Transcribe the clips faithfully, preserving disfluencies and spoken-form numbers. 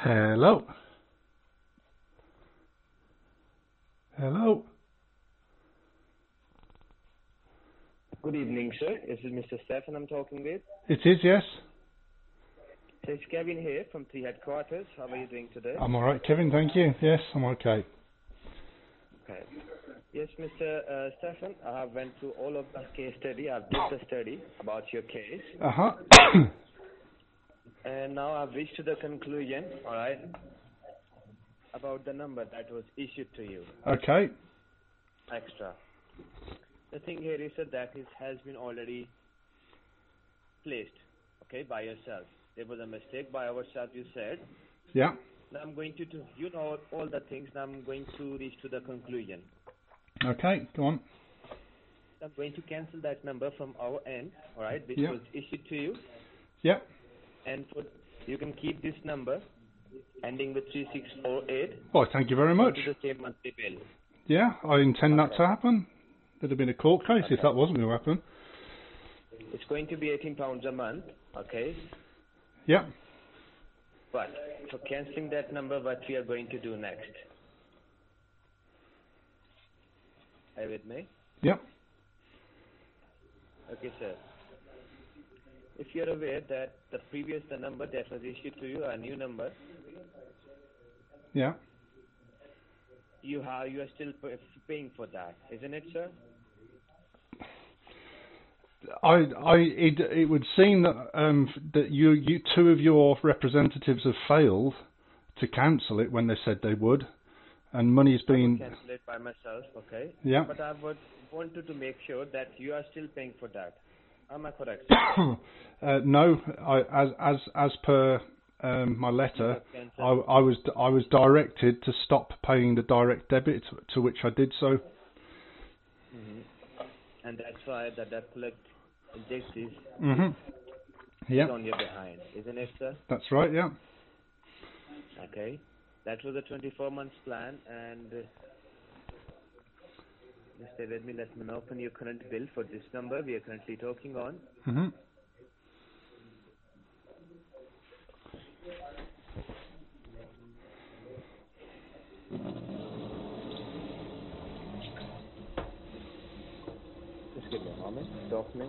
Hello. Hello. Good evening, sir. This is Mister Stefan I'm talking with. It is, yes. So it's Kevin here from Three Headquarters. How are you doing today? I'm all right, Kevin. Thank you. Yes, I'm okay. Okay. Yes, Mister Uh, Stefan, I have went through all of the case study. I've did the study about your case. Uh-huh. And now I've reached to the conclusion, all right, about the number that was issued to you. Okay. Extra. The thing here is that that is, has been already placed, okay, by yourself. There was a mistake by ourselves, you said. Yeah. Now I'm going to, to you know all the things. Now I'm going to reach to the conclusion. Okay, go on. I'm going to cancel that number from our end, all right, which Yep. was issued to you. Yep. And for, you can keep this number ending with three six four eight. Well, thank you very much. To the same monthly bill. Yeah, I intend Okay. that to happen. There'd have been a court case Okay. if that wasn't going to happen. It's going to be eighteen pounds a month, okay? Yep. But for cancelling that number, what we are going to do next? Are you with me? Yep. Okay, sir. If you're aware that the previous the number that was issued to you, a new number, Yeah. you have you are still p- paying for that, isn't it, sir? I, I, it, it would seem that um, that you, you, two of your representatives have failed to cancel it when they said they would, and money's I been. would cancel it by myself, okay? Yeah. But I would wanted to make sure that you are still paying for that. Am I correct, sir? uh, no, I, as as as per um, my letter, I, I was I was directed to stop paying the direct debit, to which I did so. Mm-hmm. And that's why the debt collect justice Mhm. is Yeah. on your behind, isn't it, sir? That's right. Yeah. Okay. That was a twenty-four months plan, and uh, just stay with me. Let me open your current bill for this number we are currently talking on. Mhm. Just give me a moment. It's opening.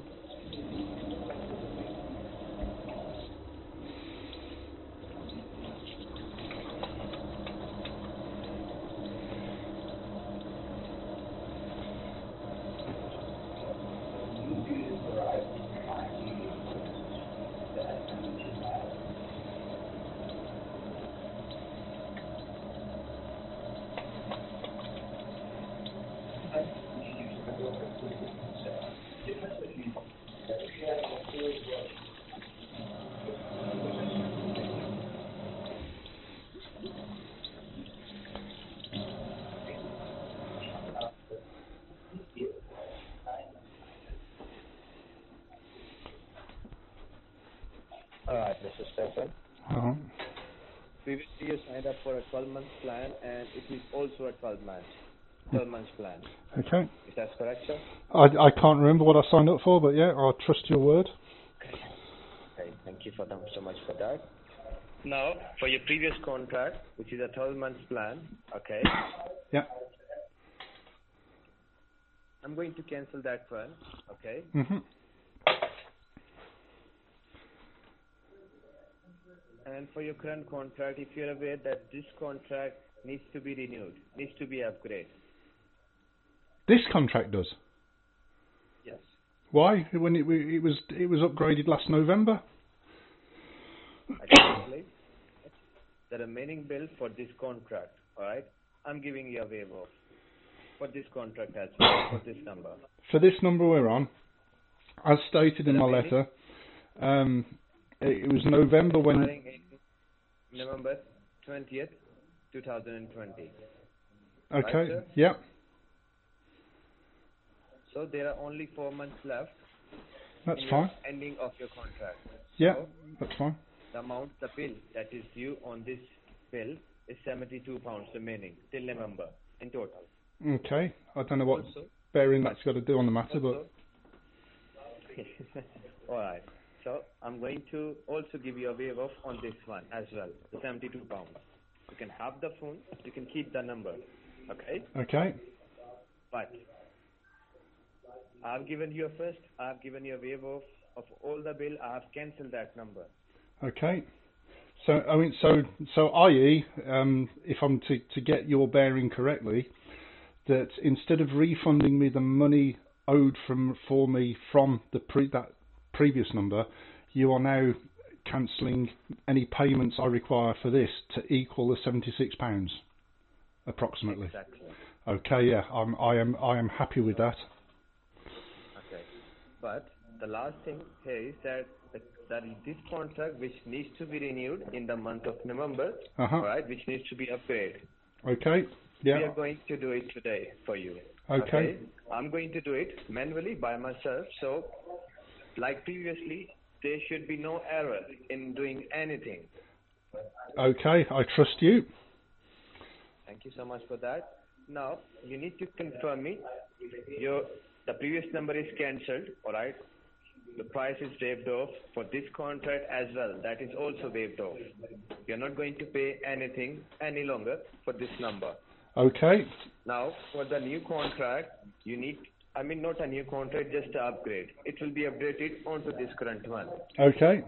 All right, Mister Stefan. Uh-huh. Previously, you signed up for a twelve month plan, and it is also a twelve months, twelve months plan. Okay. Is that correct, sir? I, I can't remember what I signed up for, but yeah, I'll trust your word. Okay, thank you for them so much for that. Now, for your previous contract, which is a twelve months plan, okay, Yeah. I'm going to cancel that one, okay? Mhm. And for your current contract, if you're aware that this contract needs to be renewed, needs to be upgraded. This contract does. Yes. Why? When it, it was it was upgraded last November. Actually, the remaining bill for this contract, all right, I'm giving you a waiver for this contract as well, for this number. For this number we're on, as stated in The my remaining- letter, um, it, it was November when. Expiring in November twentieth, twenty twenty. Okay. Right, sir? Yeah. So there are only four months left. That's in fine. Your ending of your contract. Yeah. So That's fine. the amount, the bill that is due on this bill is seventy-two pounds remaining till November in total. Okay. I don't know what Also, bearing that's got to do on the matter, also, all right. So I'm going to also give you a waive off on this one as well, the seventy-two pounds. You can have the phone, you can keep the number, okay? Okay. But I've given you a first, I've given you a waive off of all the bill, I have cancelled that number. Okay. So I mean, so so, that is, um, if I'm to to get your bearing correctly, that instead of refunding me the money owed from for me from the pre that previous number, you are now cancelling any payments I require for this to equal the seventy-six pounds, approximately. Exactly. Okay, yeah, I'm I am I am happy with that. Okay, but the last thing here is that the, that this contract which needs to be renewed in the month of November, Uh-huh. right, which needs to be upgraded. Okay. Yeah. We are going to do it today for you. Okay. Okay. I'm going to do it manually by myself. So, like previously, there should be no error in doing anything. Okay, I trust you. Thank you so much for that. Now, you need to confirm me. Your the previous number is cancelled, all right? The price is waived off for this contract as well. That is also waived off. You're not going to pay anything any longer for this number. Okay. Now, for the new contract, you need, I mean, not a new contract, just an upgrade. It will be updated onto this current one. Okay.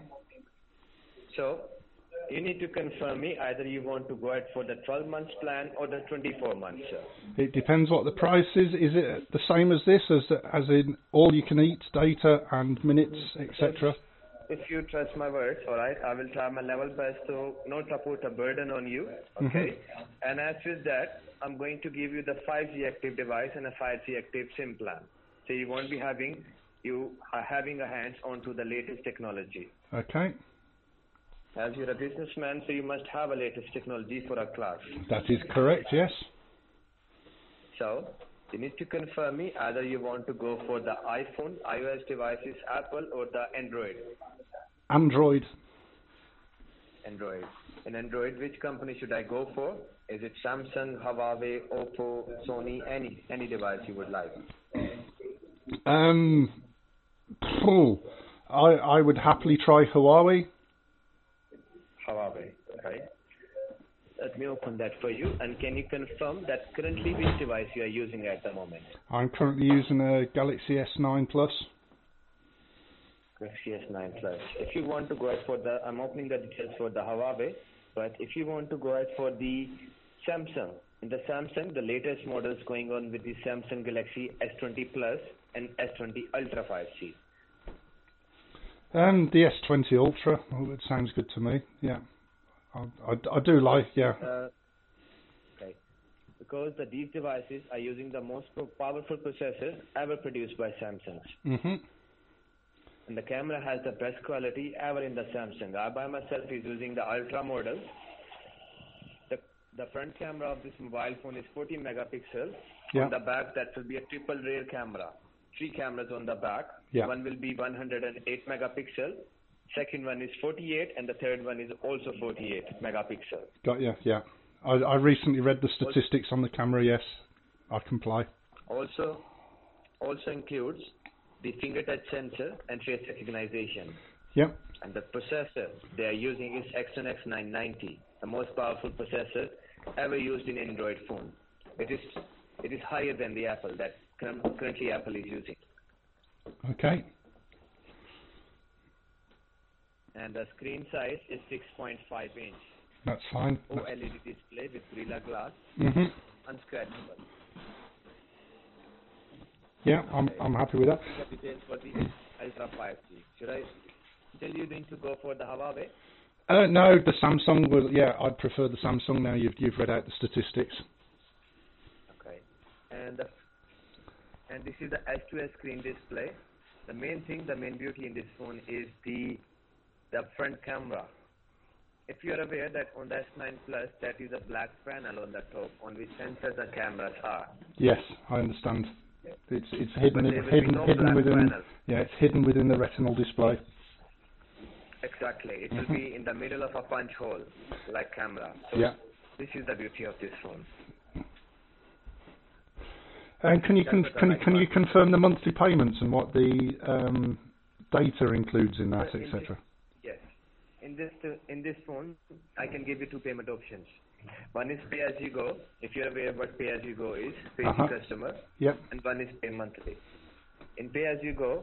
So, you need to confirm me either you want to go ahead for the twelve months plan or the twenty-four months, sir. It depends what the price is. Is it the same as this, as as in all you can eat data and minutes, et cetera? If you trust my words, all right, I will try my level best to not to put a burden on you, okay? Mm-hmm. And as with that, I'm going to give you the five G active device and a five G active SIM plan. So you won't be having, you are having a hands on to the latest technology. Okay. As you're a businessman, so you must have a latest technology for a class. That is correct, yes. So, you need to confirm me either you want to go for the iPhone, iOS devices, Apple, or the Android. Android. Android. In Android, which company should I go for? Is it Samsung, Huawei, Oppo, Sony, any any device you would like? Um, phew, I I would happily try Huawei. Huawei, okay. Let me open that for you. And can you confirm that currently which device you are using at the moment? I'm currently using a Galaxy S nine Plus. Galaxy S nine Plus. If you want to go ahead for the, I'm opening the details for the Huawei, but if you want to go ahead for the Samsung, in the Samsung, the latest models going on with the Samsung Galaxy S twenty Plus and S twenty Ultra five G. Um, the S twenty Ultra, oh, it sounds good to me, yeah. I, I, I do like, yeah. Uh, okay. Because the, these devices are using the most powerful processor ever produced by Samsung. Mm-hmm. And the camera has the best quality ever in the Samsung. I by myself is using the Ultra model. The, the front camera of this mobile phone is forty megapixels. Yeah. On the back, that will be a triple rear camera. Three cameras on the back. Yeah. One will be one hundred eight megapixel. Second one is forty-eight, and the third one is also forty-eight megapixel. Got you, yeah. I, I recently read the statistics on the camera, yes. I comply. Also, also includes the finger touch sensor and face recognition. Yep. And the processor they are using is Exynos nine ninety, the most powerful processor ever used in Android phone. It is it is higher than the Apple that currently Apple is using. Okay. And the screen size is six point five inch. That's fine. O L E D display with Gorilla Glass. Mm-hmm. Unscratchable. Yeah, I'm I'm happy with that. The details for the Ultra five G. Should I tell you then to go for the Huawei? Uh, no, the Samsung will. Yeah, I'd prefer the Samsung. Now you've you've read out the statistics. Okay. And the, and this is the S two S screen display. The main thing, the main beauty in this phone is the the front camera. If you are aware that on the S nine Plus, that is a black panel on the top on which sensors and cameras are. Yes, I understand. It's it's hidden But it, there will be hidden no hidden black within. panel. Yeah, it's hidden within the retinal display. Exactly. It will be in the middle of a punch hole, like camera. So Yeah. this is the beauty of this phone. And can you con- That's what I can like can you about it. confirm the monthly payments and what the um, data includes in that, In et cetera. Yes. In this uh, in this phone, I can give you two payment options. One is pay as you go. If you're aware what pay as you go is, pay Uh-huh. the customer. Yep. And one is pay monthly. In pay as you go,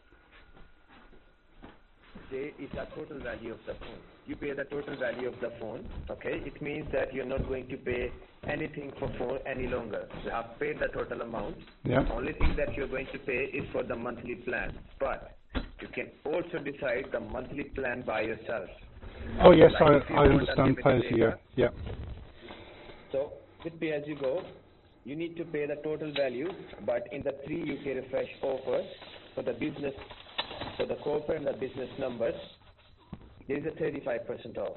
there is a total value of the phone. You pay the total value of the phone. Okay. It means that you're not going to pay anything for phone any longer. You have paid the total amount. Yep. The only thing that you're going to pay is for the monthly plan. But you can also decide the monthly plan by yourself. Oh yes, Like if I, you I want understand pay as unlimited you go. data. Yep. So with pay as you go, you need to pay the total value, but in the three U K refresh offers for the business, for the corporate and the business numbers, there is a thirty-five percent off.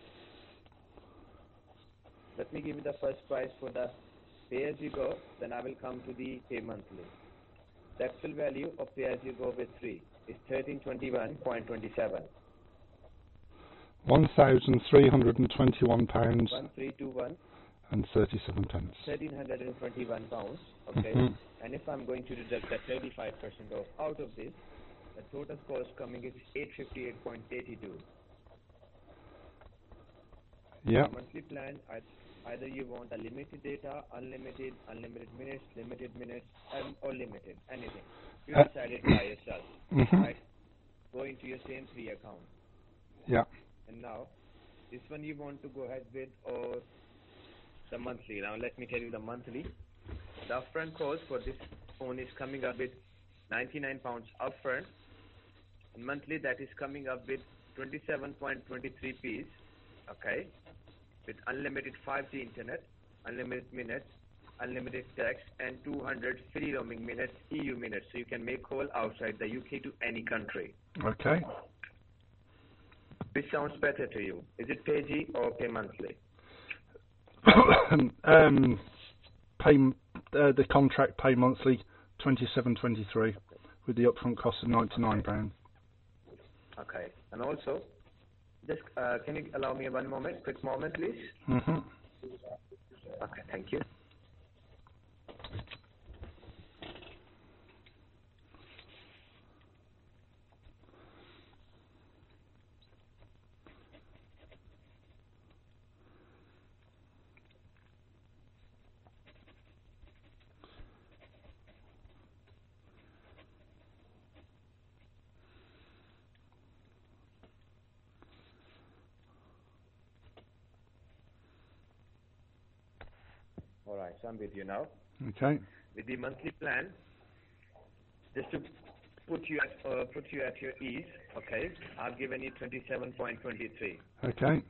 Let me give you the first price for the pay as you go, then I will come to the pay monthly. The actual value of pay as you go with three is thirteen twenty-one point twenty-seven. One thousand three hundred and twenty-one pounds one three two one. and thirty-seven pence. one thousand three hundred twenty-one pounds, okay? Mhm. And if I'm going to deduct the thirty-five percent off out of this, the total cost coming is eight hundred fifty-eight point eight two. Yep. Monthly plan, I- either you want a limited data, unlimited, unlimited minutes, limited minutes, um, or limited, anything. You Uh, decide it by yourself, Mhm. right? Go into your same three account. Yep. And now, this one you want to go ahead with or the monthly. Now let me tell you the monthly. The upfront cost for this phone is coming up with ninety-nine pounds upfront. And monthly that is coming up with twenty-seven point two three p's, okay, with unlimited five G internet, unlimited minutes, unlimited text, and two hundred free roaming minutes, E U minutes, so you can make call outside the U K to any country. Okay. Which sounds better to you? Is it pay G or pay monthly? um, pay uh, the contract pay monthly twenty-seven twenty-three with the upfront cost of ninety-nine pounds. Okay. And also, just uh, can you allow me one moment, quick moment, please? Mm-hmm. Okay, thank you. All right, so I'm with you now. Okay. With the monthly plan, just to put you at uh, put you at your ease, okay, I've given you twenty-seven point two three. Okay.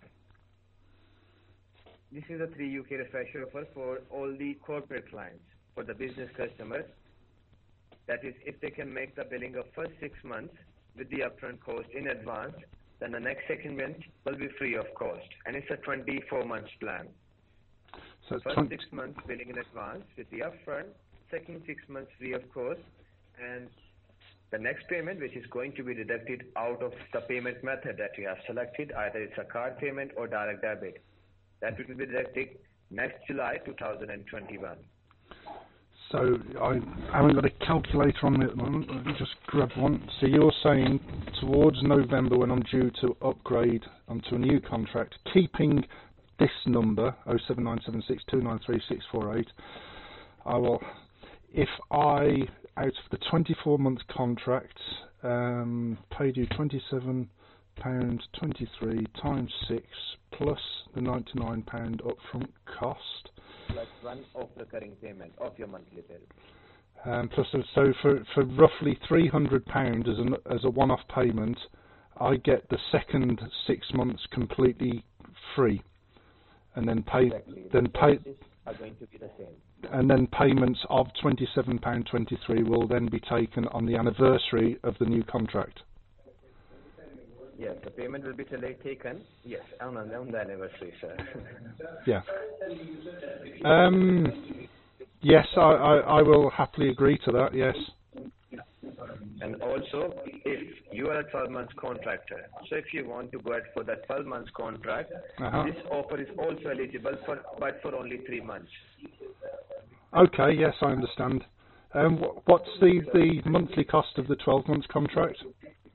This is a three U K refresher offer for all the corporate clients. For the business customers, that is, if they can make the billing of first six months with the upfront cost in advance, then the next second month will be free of cost, and it's a twenty-four months plan. So it's First twenty. six months billing in advance with the upfront, second six months free of cost, and the next payment, which is going to be deducted out of the payment method that you have selected, either it's a card payment or direct debit. That will be deducted next July two thousand twenty-one. So I haven't got a calculator on me at the moment. Let me just grab one. So you're saying towards November, when I'm due to upgrade onto a new contract, keeping this number oh seven nine seven six two nine three six four eight, I will, if I out of the twenty-four month contract, um, paid you twenty-seven pounds twenty-three times six plus the ninety-nine pound upfront cost. Plus one of recurring payment of your monthly bill. Um, plus, so for for roughly three hundred pounds as an as a one-off payment, I get the second six months completely free, and then pay Exactly. then The pay prices are going to be the same. and then payments of twenty-seven pound twenty-three will then be taken on the anniversary of the new contract. Yes, the payment will be taken. Yes, on, on the anniversary, sir. Yeah. Um. Yes, I, I I will happily agree to that. Yes. And also, if you are a twelve month contractor, so if you want to go out for that twelve months contract, Uh-huh. this offer is also eligible for, but for only three months. Okay. Yes, I understand. Um. wh- What's the the monthly cost of the twelve months contract?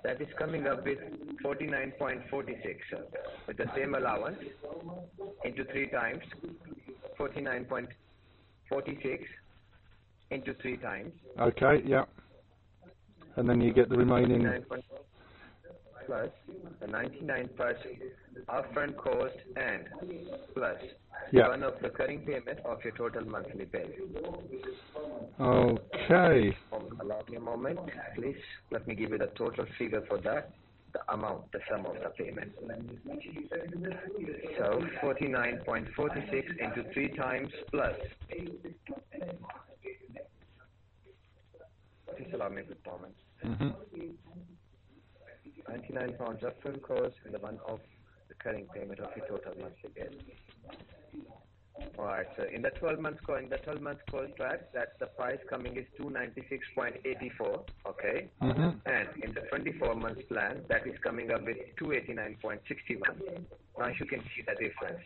that is coming up with forty-nine point four six with the same allowance into three times, forty-nine point four six into three times. Okay, yeah. And then you get the remaining... Plus the ninety-nine percent upfront cost and plus yeah. one of the recurring payment of your total monthly bill. Okay. Allow me a moment, please. Let me give you the total figure for that, the amount, the sum of the payment. So forty-nine point four six into three times plus. Please allow me a good moment. Mm-hmm. ninety-nine pounds upfront cost and the one of recurring payment of your total monthly bill. Alright, so in the twelve months co- in the twelve months contract, that's the price coming is two ninety-six point eight four, okay? Mm-hmm. And in the twenty-four months plan, that is coming up with two eighty-nine point six one. Now you can see the difference.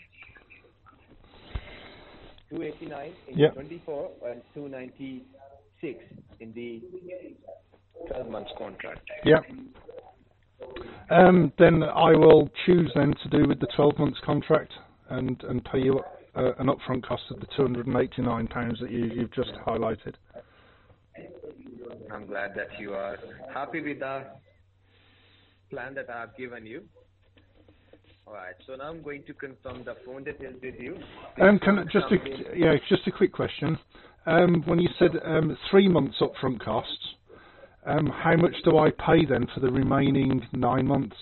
two eighty-nine in yep. the twenty-four and two ninety-six in the twelve months contract. Yeah. Um, then I will choose then to do with the twelve months contract and, and pay you uh, an upfront cost of the two hundred eighty-nine pounds that you, you've just highlighted. I'm glad that you are happy with the plan that I have given you. Alright, so now I'm going to confirm the phone details with you. Um, can I, just a, yeah, just a quick question. Um, when you said um, three months upfront costs, Um, how much do I pay then for the remaining nine months?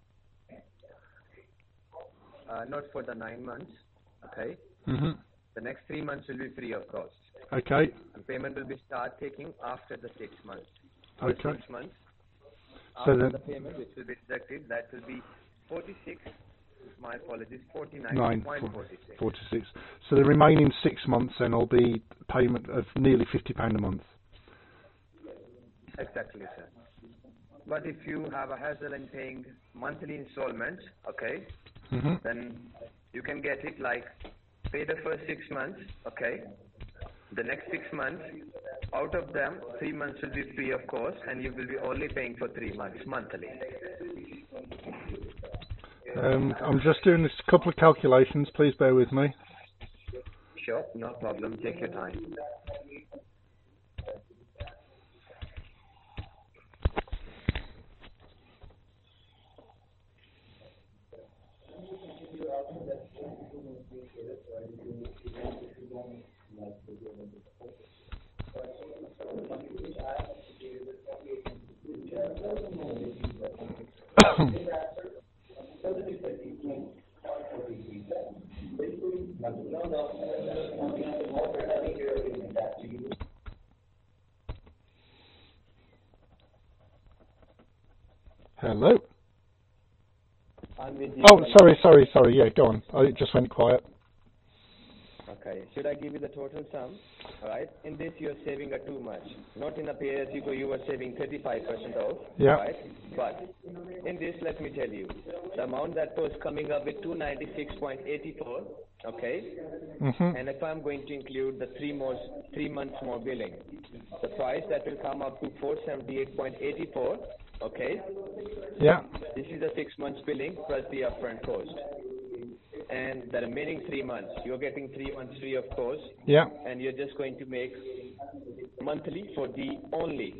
Uh, not for the nine months, okay? Mm-hmm. The next three months will be free of cost. Okay. And payment will be start taking after the six months. Okay. Six months. So After then, the payment, which will be deducted, that will be forty-six. My apologies, forty-nine point four six. forty-six. So the remaining six months then will be payment of nearly fifty pounds a month. Exactly, sir. But if you have a hassle in paying monthly installments, okay, mm-hmm. then you can get it like pay the first six months, okay. The next six months, out of them, three months will be free of cost, and you will be only paying for three months monthly. Um, I'm just doing this couple of calculations. Please bear with me. Sure, no problem. Take your time. Hello? I'm with you. Oh, sorry, sorry, sorry. Yeah, go on. Oh, it just went quiet. Okay. Should I give you the total sum? All right. In this, you are saving a too much. Not in a pay-as-you-go, you are saving thirty-five percent off. Yeah. Right. But in this, let me tell you, the amount that was coming up with two ninety-six point eight four. Okay. Mm-hmm. And if I'm going to include the three more, three months more billing, the price that will come up to four seventy-eight point eight four. Okay. Yeah. This is the six months billing plus the upfront cost. And the remaining three months, you're getting three months free of cost. Yeah. And you're just going to make monthly for the only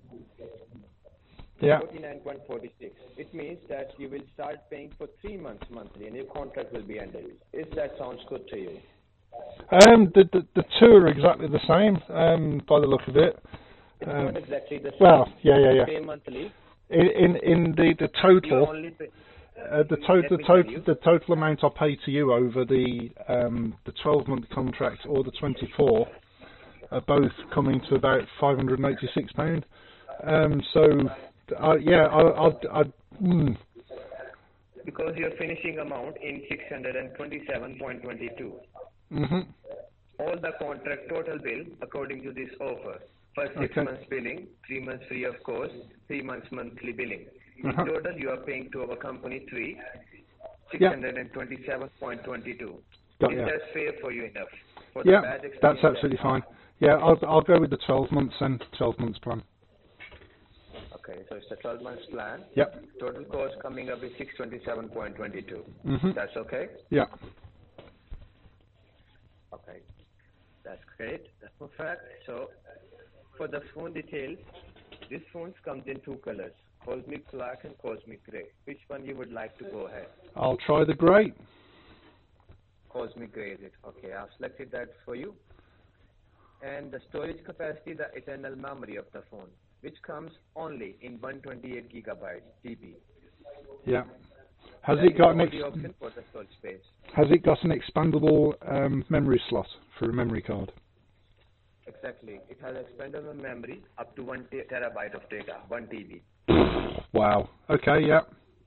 yeah. forty-nine point four six. It means that you will start paying for three months monthly and your contract will be ended. If that sounds good to you. Um, the, the, the two are exactly the same, um, by the look of it. It's um, not exactly the same. Well, yeah, yeah, yeah. Pay monthly. In, in, in the, the total... only pay, Uh, the, to- the, to- the total amount I pay to you over the um, the twelve month contract or the twenty-four are both coming to about five hundred eighty-six pounds. Um, so, uh, yeah, I, I, I, mm. Because your finishing amount in six hundred twenty-seven point two two. Mm-hmm. All the contract total bill according to this offer. First six Okay. months billing, three months free of cost, three months monthly billing. In Uh-huh. total, you are paying to our company three, Yeah. six hundred twenty-seven point two two. Got Is ya. that fair for you enough? For Yeah, the bad that's experience absolutely that- fine. Yeah, I'll I'll go with the twelve months then, twelve months plan. Okay, so it's a twelve months plan. Yep. Total cost coming up is six twenty-seven point two two. Mm-hmm. That's okay? Yeah. Okay, that's great. That's perfect. So for the phone details, this phone comes in two colors, Cosmic Black and Cosmic Grey. Which one you would like to go ahead? I'll try the grey. Cosmic Grey, is it? Okay, I've selected that for you. And the storage capacity, the internal memory of the phone, which comes only in one twenty-eight gigabytes G B. Yeah. Has That it got is an the ex- only option for the storage space. Has it got an expandable um, memory slot for a memory card? Exactly. It has expandable memory up to one te- terabyte of data, one T B. Wow. Okay. Yeah.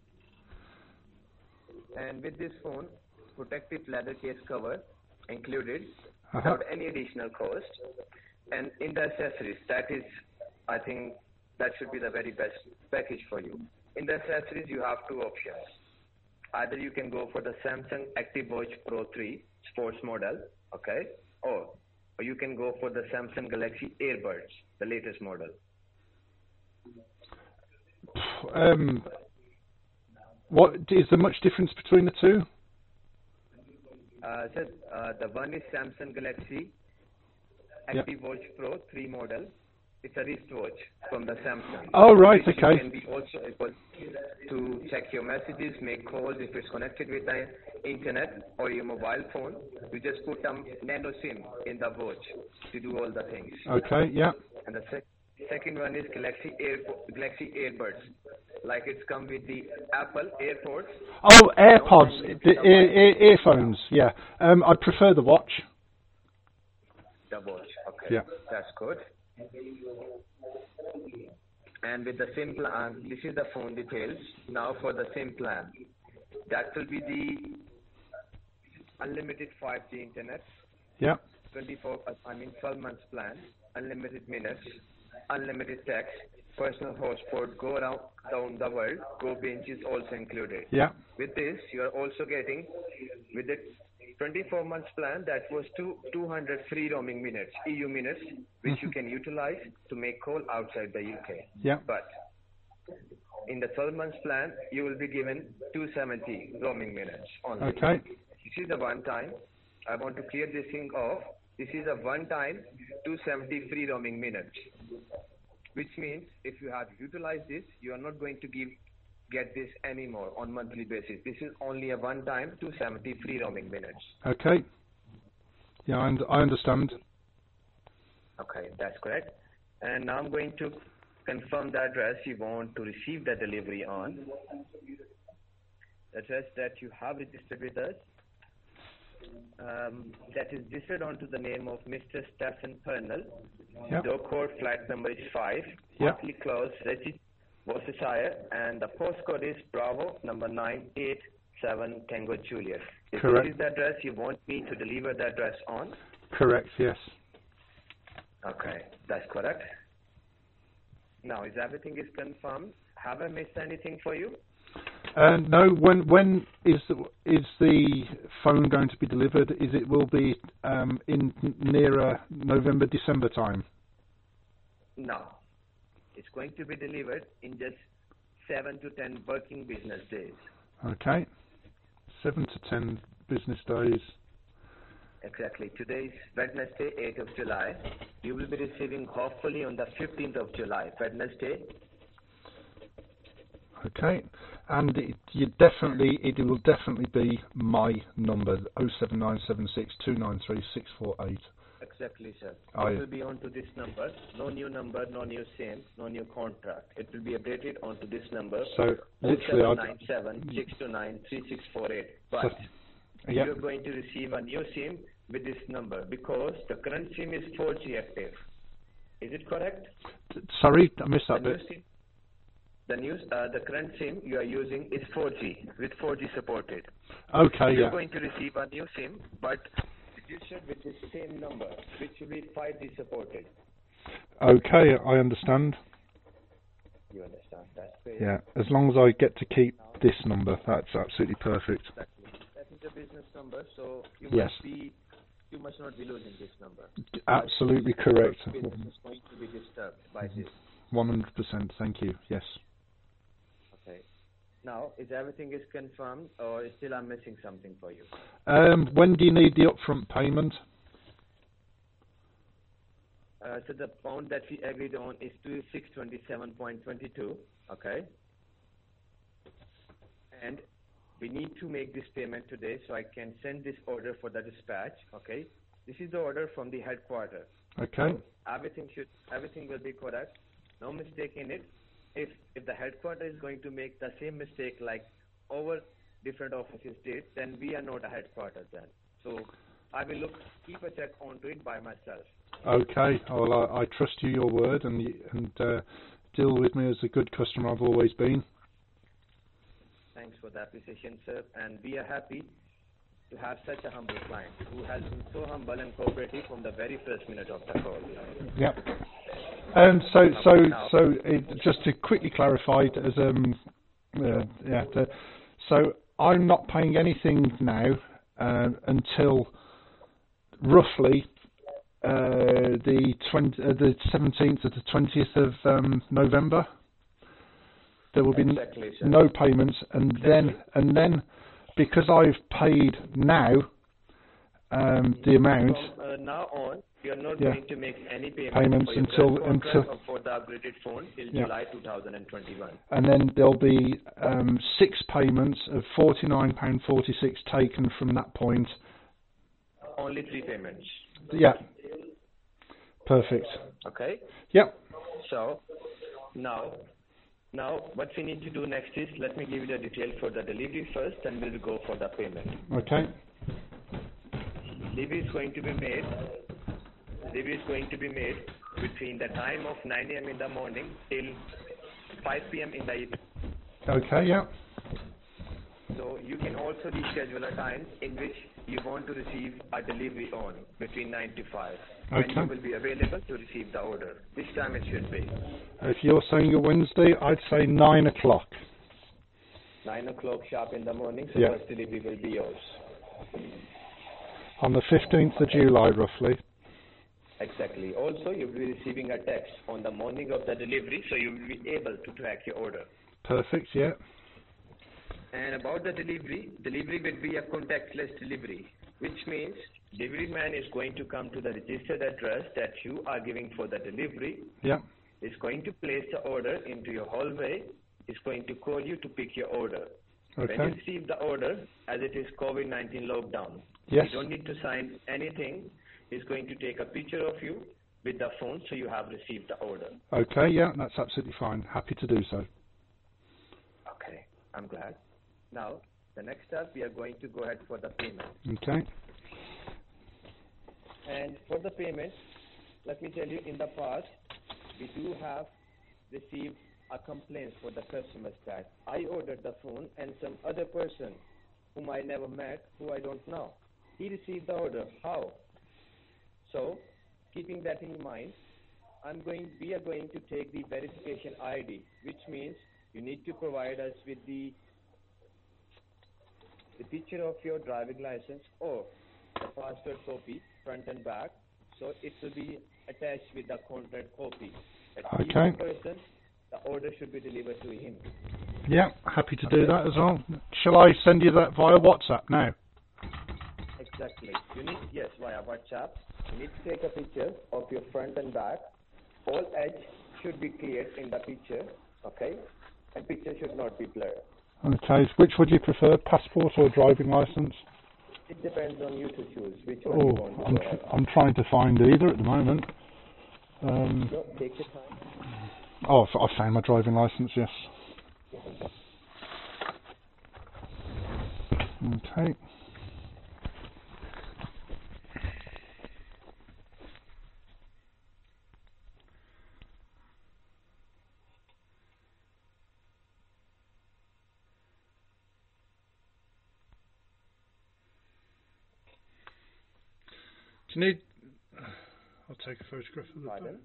And with this phone, protective leather case cover included Uh-huh. without any additional cost. And in the accessories, that is, I think, that should be the very best package for you. In the accessories, you have two options. Either you can go for the Samsung ActiveWatch Pro three sports model, okay, or, or you can go for the Samsung Galaxy Airbuds, the latest model. Um, what is there much difference between the two? Uh, so, uh, the one is Samsung Galaxy Yep. ActiveWatch Pro three model. It's a wristwatch from the Samsung. Oh, right, Which okay. You can be also able to check your messages, make calls if it's connected with the internet or your mobile phone. You just put a nano SIM in the watch to do all the things. Okay. Yeah. And the sec- second one is Galaxy Air Galaxy Airbuds. Like it's come with the Apple AirPods. Oh, AirPods, Don't come with the the ear, ear, earphones. Yeah. Um, I prefer the watch. The watch. Okay. Yeah. That's good. And with the SIM plan, this is the phone details. Now for the SIM plan, that will be the unlimited five G internet, Yeah. twenty-four, I mean twelve months plan, unlimited minutes, unlimited text, personal hotspot, go around down the world, go bench is also included. Yeah. With this, you are also getting, with the twenty-four months plan, that was two, two hundred free roaming minutes, E U minutes, which you can utilize to make call outside the U K. Yeah. But in the twelve months plan, you will be given two hundred seventy roaming minutes only. Okay. This is a one time. I want to clear this thing off. This is a one time two hundred seventy free roaming minutes, which means if you have utilized this, you are not going to give get this anymore on monthly basis. This is only a one time two hundred seventy free roaming minutes. Okay. Yeah, I, und- I understand. Okay, that's correct. And now I'm going to confirm the address you want to receive the delivery on. The address that you have registered with us, um, that is registered onto the name of Mister Stephen Pernell. Yeah. Door code flat number is five. Yeah. Monthly close, Reggie, Worcestershire, and the postcode is Bravo number nine eight seven Tango Juliet. If Correct. this is the address you want me to deliver the address on? Correct. Yes. Okay, that's correct. Now, is everything is confirmed? Have I missed anything for you? Uh, no. When when is the, is the phone going to be delivered? Is it will be um, in nearer November December time? No. It's going to be delivered in just seven to ten working business days. Okay. Seven to ten business days. Exactly. Today is Wednesday, eighth of July. You will be receiving hopefully on the fifteenth of July, Wednesday. Okay. And it, you definitely, it will definitely be my number, oh seven nine seven six two nine three six four eight. Exactly, sir. I- It will be onto this number. No new number, no new SIM, no new contract. It will be updated onto this number. So literally, seven I'd, nine seven six two nine three six four eight. But so, yeah. you're going to receive a new SIM with this number because the current SIM is four G active. Is it correct? Sorry, I missed that The new bit. SIM, the new, uh, the current SIM you are using is four G with four G supported. Okay, You're yeah. going to receive a new SIM, but registered with the same number, which will be five G supported. Okay, I understand. You understand? That's great. Yeah, as long as I get to keep this number, that's absolutely perfect. Exactly. That is the business number, so you Yes. must be, you must not be losing this number. Absolutely correct. Your business is going to be disturbed by this. one hundred percent. Thank you. Yes. Okay. Now, is everything is confirmed, or still I'm missing something for you? Um, when do you need the upfront payment? Uh, so the pound that we agreed on is two six twenty-seven point two two. Okay. And we need to make this payment today, so I can send this order for the dispatch. Okay. This is the order from the headquarters. Okay. So everything should, everything will be correct. No mistake in it. If if the headquarters is going to make the same mistake like our different offices did, then we are not a headquarters then. So I will look, keep a check onto it by myself. Okay. Well, I, I trust you, your word, and you- and uh, deal with me as a good customer I've always been. Thanks for the appreciation, sir. And we are happy to have such a humble client who has been so humble and cooperative from the very first minute of the call. Yep. Um, so, so, so, it, just to quickly clarify, as um, uh, yeah, the, so I'm not paying anything now uh, until roughly uh, the twenty, uh, the seventeenth to the twentieth of um, November. There will be exactly, n- no payments, and exactly. then and then because I've paid now um, the amount. From uh, now on, you are not yeah. going to make any payment payments for until until or for the upgraded phone till yeah. July two thousand twenty-one. And then there'll be um, six payments of forty-nine pounds forty-six taken from that point. Only three payments. Yeah. Perfect. Okay. Yep. So now, now what we need to do next is let me give you the details for the delivery first, and we'll go for the payment. Okay. Delivery is going to be made. Delivery is going to be made between the time of nine a m in the morning till five p m in the evening. Okay. Yeah. So you can also reschedule a time in which you want to receive a delivery on between nine to five. Okay. When you will be available to receive the order. Which time it should be? If you're saying a Wednesday, I'd say nine o'clock. Nine o'clock sharp in the morning. So yeah. first delivery will be yours. On the fifteenth of July, roughly. Exactly. Also, you will be receiving a text on the morning of the delivery, so you will be able to track your order. Perfect. Yeah. And about the delivery, delivery will be a contactless delivery, which means delivery man is going to come to the registered address that you are giving for the delivery. Yeah. Is going to place the order into your hallway. Is going to call you to pick your order. Okay. When you receive the order, as it is COVID nineteen lockdown, yes. you don't need to sign anything. He's going to take a picture of you with the phone, so you have received the order. Okay. Yeah, that's absolutely fine. Happy to do so. Okay. I'm glad. Now, the next step, we are going to go ahead for the payment. Okay. And for the payment, let me tell you, in the past, we do have received a complaint for the customers that I ordered the phone and some other person whom I never met, who I don't know, he received the order. How? So, keeping that in mind, I'm going. We are going to take the verification I D, which means you need to provide us with the the picture of your driving license or the passport copy, front and back. So it will be attached with the contract copy. Okay. Person, the order should be delivered to him. Yeah, happy to okay. do that as well. Shall I send you that via WhatsApp now? Exactly. You need, yes, via WhatsApp. You need to take a picture of your front and back. All edge should be cleared in the picture, okay? And picture should not be blurred. Okay, which would you prefer, passport or driving license? It depends on you to choose which one oh, you want to I'm, tr- I'm trying to find either at the moment. Um, so, take your time. Oh, I found my driving license, yes. Okay. Do you need... I'll take a photograph of the Pardon?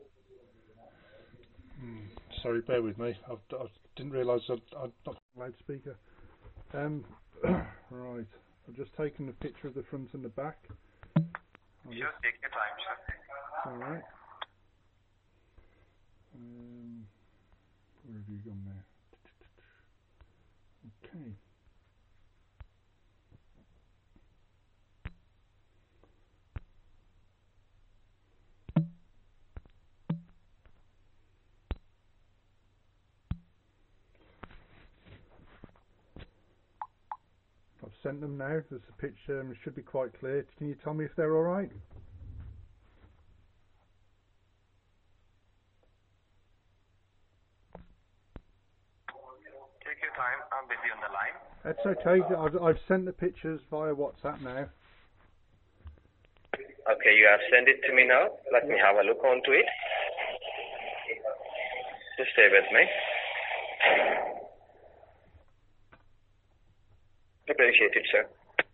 Mm, sorry, bear with me. I've, I didn't realise I'd, I'd not loudspeaker. Um, right. I've just taken a picture of the front and the back. I'll Sure, take your time, sir. All right. Um, where have you gone there? Okay. I've sent them now. There's a picture and it should be quite clear. Can you tell me if they're alright? Take your time. I'm busy on the line. That's okay. I've, I've sent the pictures via WhatsApp now. Okay, you have sent it to me now. Let me have a look onto it. Just stay with me. Appreciate it, sir.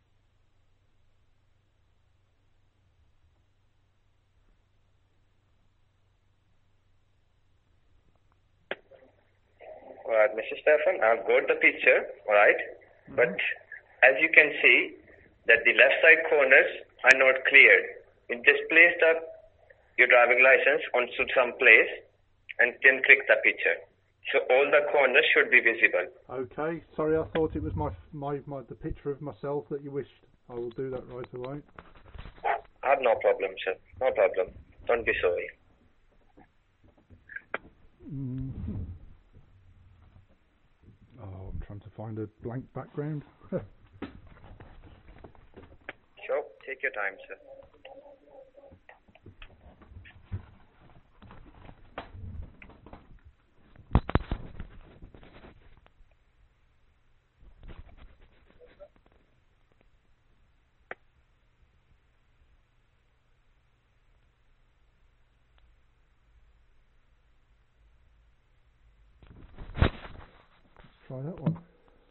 Alright, Mister Stefan, I've got the picture, alright? Mm-hmm. But as you can see, that the left side corners are not cleared. You just place the, your driving license onto some place and then click the picture. So all the corners should be visible. Okay, sorry, I thought it was my, my, my the picture of myself that you wished. I will do that right away. I have no problem, sir. No problem. Don't be sorry. Mm-hmm. Oh, I'm trying to find a blank background. Sure, take your time, sir. Try that one.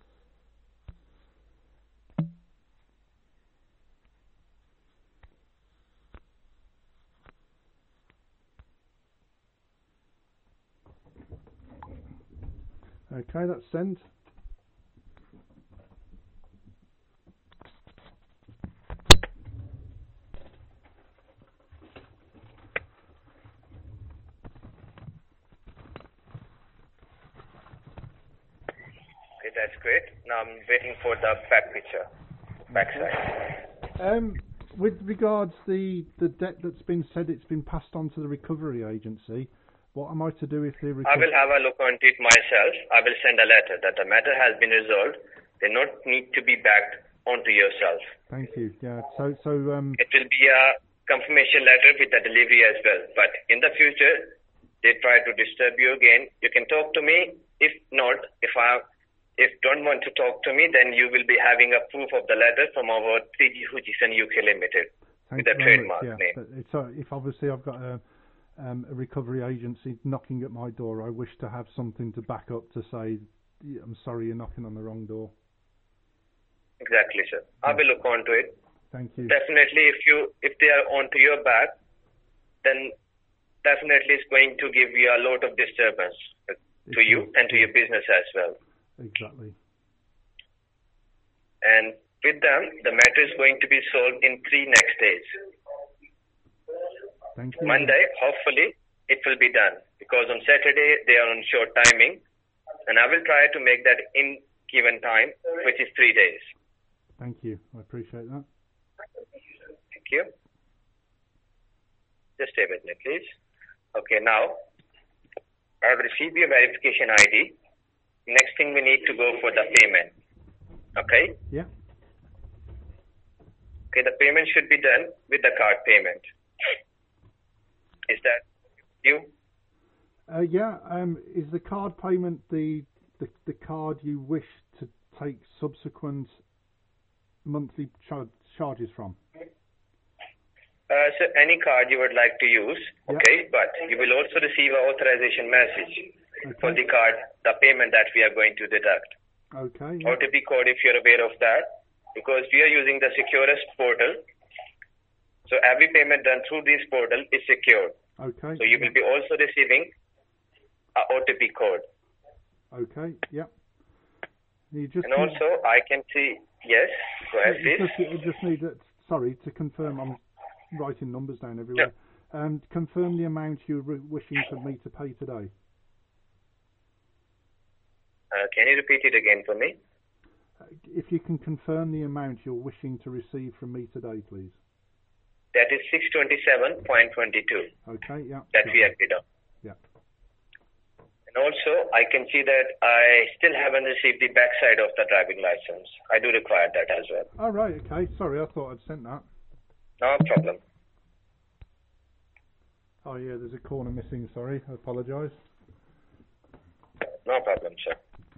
Okay, that's sent. Okay, that's great. Now I'm waiting for the back picture, back side. Um, with regards the the debt that's been said it's been passed on to the recovery agency, what am I to do if they? I will have a look on it myself. I will send a letter that the matter has been resolved. They not need to be backed onto yourself. Thank you. Yeah. So so um. It will be a confirmation letter with the delivery as well. But in the future, they try to disturb you again. You can talk to me. If not, if I if don't want to talk to me, then you will be having a proof of the letter from our three G Hutchison U K Limited Thank with a trademark yeah. name. It's, uh, if obviously I've got a, um, a recovery agency knocking at my door, I wish to have something to back up to say, I'm sorry, you're knocking on the wrong door. Exactly, sir. I will look onto it. Thank you. Definitely, if you if they are onto your back, then definitely it's going to give you a lot of disturbance to you and to your business as well. Exactly. And with them, the matter is going to be solved in three next days. Thank you. Monday, hopefully, it will be done because on Saturday they are on short timing, and I will try to make that in given time, which is three days. Thank you. I appreciate that. Thank you. Just stay with me, please. Okay, now I have received your verification I D. Next thing we need to go for the payment. Okay? Yeah. Okay, the payment should be done with the card payment. Is that you? Uh, yeah. Um, is the card payment the, the the card you wish to take subsequent monthly char charges from? Uh, so any card you would like to use, yeah. Okay, but you will also receive an authorization message okay. for the card, the payment that we are going to deduct. Okay. Yeah. O T P code, if you're aware of that, because we are using the Securest portal. So every payment done through this portal is secured. Okay. So you yeah. will be also receiving a O T P code. Okay. Yeah. You just and also, I can see. Yes. Go ahead, please. Just, just need that. Sorry to confirm. I'm writing numbers down everywhere. And confirm the amount you're wishing for me to pay today. Uh, can you repeat it again for me? If you can confirm the amount you're wishing to receive from me today, please. That is six twenty-seven point two two. Okay, yeah. That we agreed on. Yeah. And also, I can see that I still haven't received the backside of the driving license. I do require that as well. Oh, right, okay. Sorry, I thought I'd sent that. No problem. Oh, yeah, there's a corner missing, sorry. I apologise. No problem, sir.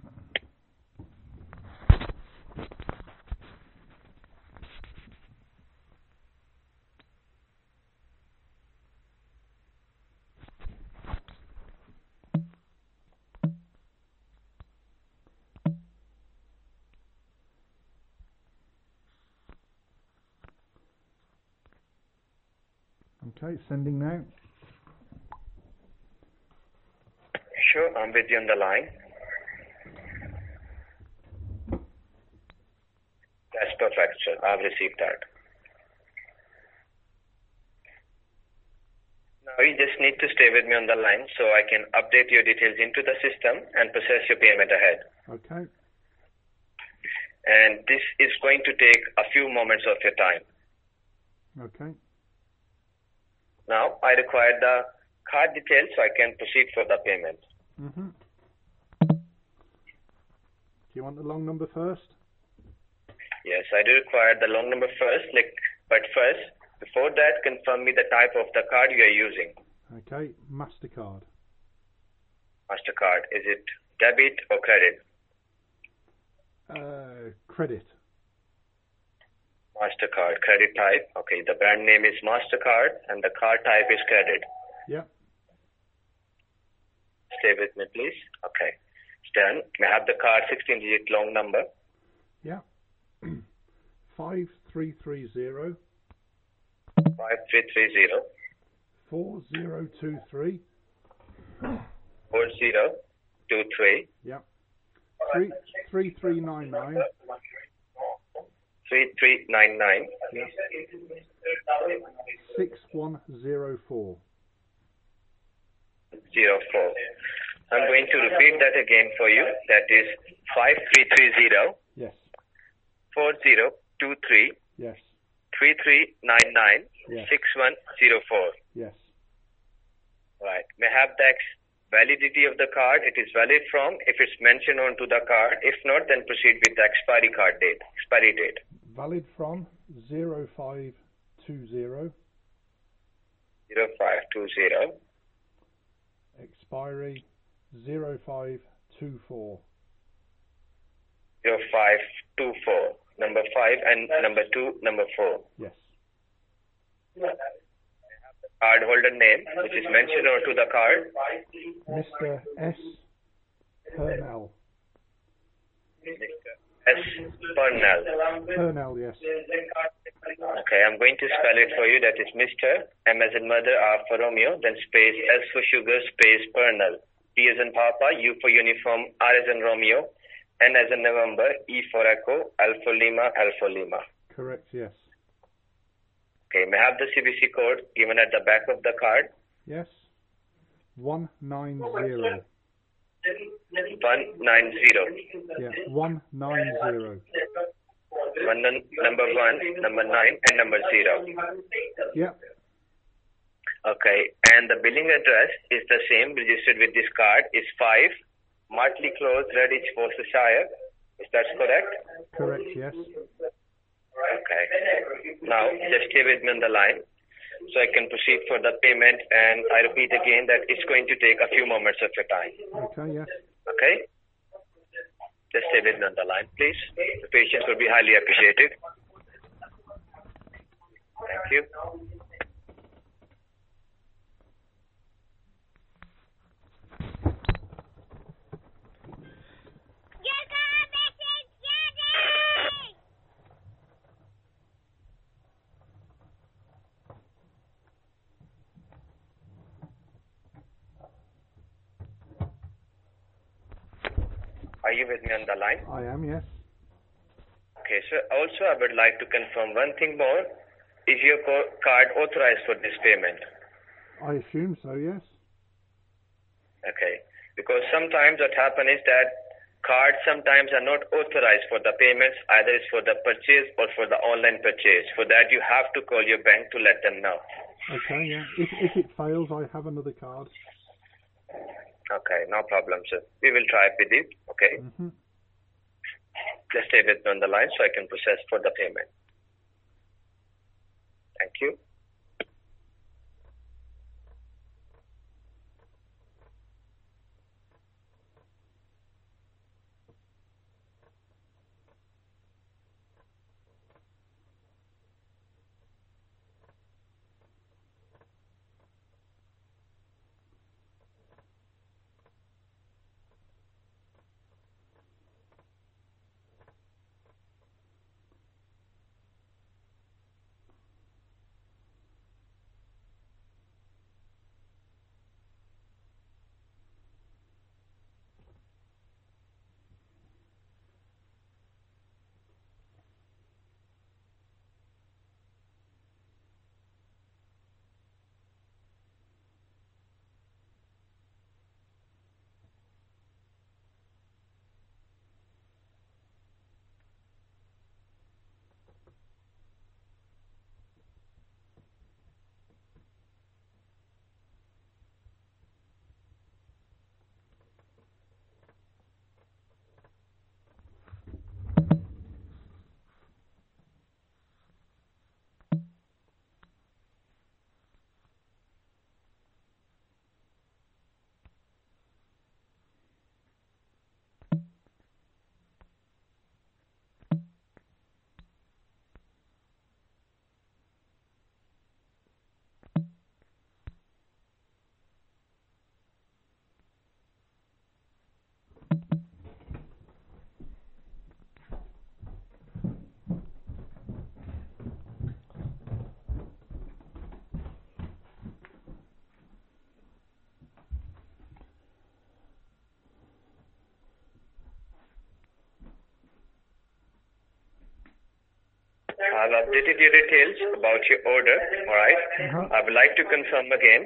Okay, sending now. Sure, I'm with you on the line. That's perfect, sir. I've received that. Now you just need to stay with me on the line so I can update your details into the system and process your payment ahead. Okay. And this is going to take a few moments of your time. Okay. Now I require the card details so I can proceed for the payment. Mm-hmm. Do you want the long number first? Yes, I do require the long number first. Like, but first, before that, confirm me the type of the card you are using. Okay, MasterCard. MasterCard. Is it debit or credit? Uh, credit. MasterCard. Credit type. Okay, the brand name is MasterCard and the card type is credit. Yeah. Stay with me, please. Okay. It's done. May I have the card sixteen digit long number? Yeah. five three three zero. five three three zero. four zero two three. four zero two three. Yeah. three three three nine nine. three three nine nine. Yeah. six one zero four. zero four. I'm going to repeat that again for you. That is five three three zero. Yes. four zero two three. Yes. three three nine nine. Yes. six one zero four. Yes. Right. May I have the ex- validity of the card? It is valid from if it's mentioned onto the card. If not, then proceed with the expiry card date. Expiry date. Valid from zero five two zero. zero five two zero. Expiry zero five two four. zero five two four. Number five and number two, number four. Yes. Card holder name, which is mentioned onto the card. Mister S. Purnell. S. Purnell. Purnell, yes. Okay, I'm going to spell it for you. That is Mister M as in mother, R for Romeo, then space S for sugar, space Purnell. P as in Papa, U for uniform, R as in Romeo, N as in November, E for Echo, L for Lima, L for Lima. Correct, yes. Okay, may I have the C V C code given at the back of the card? Yes. one nine zero. one nine zero. Yeah, one nine zero. One, number one, number nine, and number zero. Yeah. Okay, and the billing address is the same registered with this card. Is five Martley Close, Redditch, Worcestershire. Is that correct? Correct, yes. Okay. Now, just stay with me on the line so I can proceed for the payment, and I repeat again that it's going to take a few moments of your time. Okay, yes. Okay? Just stay with me on the line, please. The patience will be highly appreciated. Thank you. Are you with me on the line? I am, yes. Okay, so also I would like to confirm one thing more. Is your co- card authorized for this payment? I assume so, yes. Okay. Because sometimes what happens is that cards sometimes are not authorized for the payments, either it's for the purchase or for the online purchase. For that, you have to call your bank to let them know. Okay, yeah. If if it fails, I have another card. Okay, no problem, sir. We will try it with you. Okay. Mm-hmm. Just stay with me on the line so I can process for the payment. Thank you. I've updated your details about your order, alright? Uh-huh. I would like to confirm again.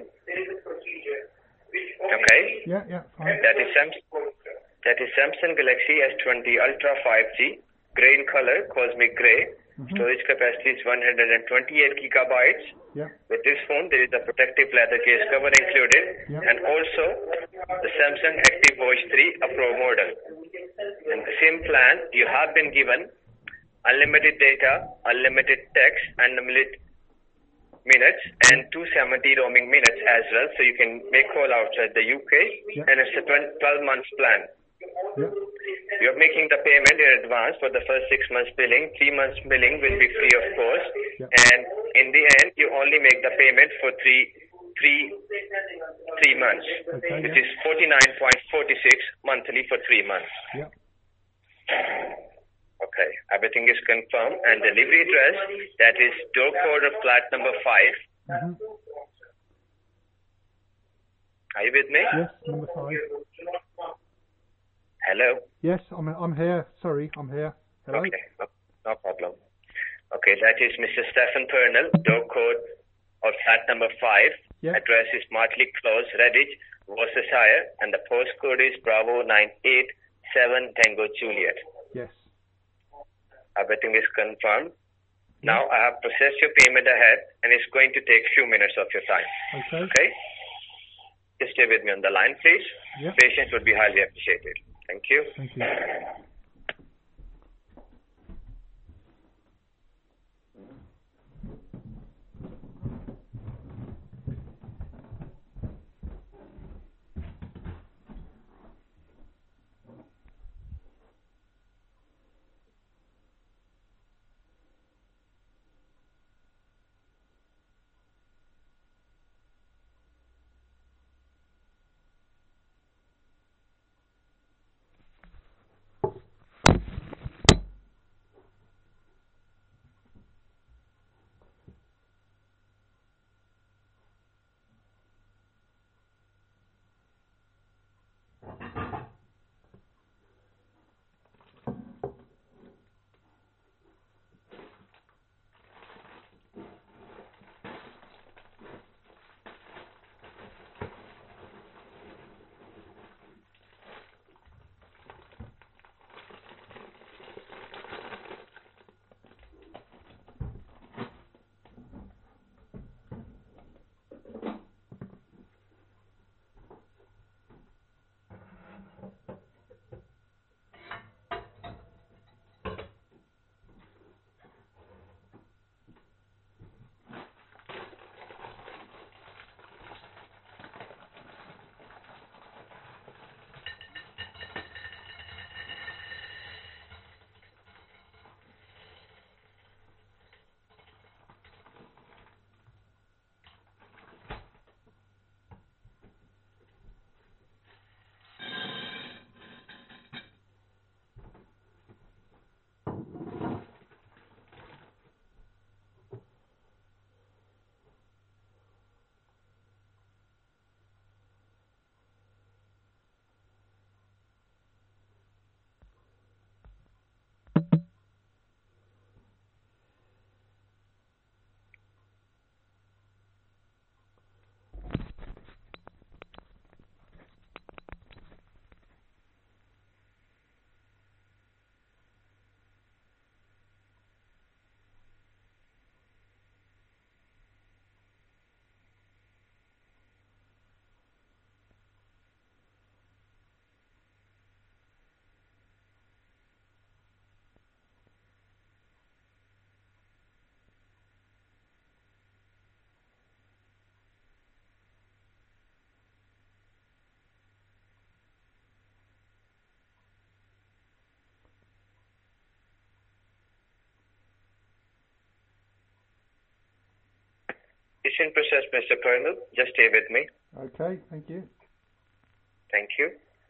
Okay? Yeah, yeah, fine. That is, Sam- that is Samsung Galaxy S twenty Ultra five G, grey in color, cosmic grey. Mm-hmm. Storage capacity is one hundred twenty-eight gigabytes. Yeah. With this phone, there is a protective leather case cover included, Yeah. and also the Samsung Active Watch three, a Pro model. In the same plan, you have been given unlimited data, unlimited text, unlimited minutes, and two hundred seventy roaming minutes as well, so you can make call outside the U K, yeah. and it's a twelve months plan. Yeah. You're making the payment in advance for the first six months billing. Three months billing will be free of cost, yeah. and in the end, you only make the payment for three, three, three months, Okay, which yeah. is forty-nine point four six monthly for three months. Yeah. Okay, everything is confirmed, and delivery address, that is door code of flat number five. Mm-hmm. Are you with me? Yes, number five. Hello? Yes, I'm I'm here. Sorry, I'm here. Hello? Okay, no, no problem. Okay, that is Mister Stephen Pernell, door code of flat number five. Yeah. Address is Martley Close, Redditch, Worcestershire, and the postcode is Bravo nine eight seven Tango Juliet. Yes. Everything is confirmed. Now I have processed your payment ahead, and it's going to take few minutes of your time. Okay. Okay? Just stay with me on the line, please. Yeah. Patience would be highly appreciated. Thank you. Thank you. It's in process, Mister Colonel. Just stay with me. Okay, thank you. Thank you.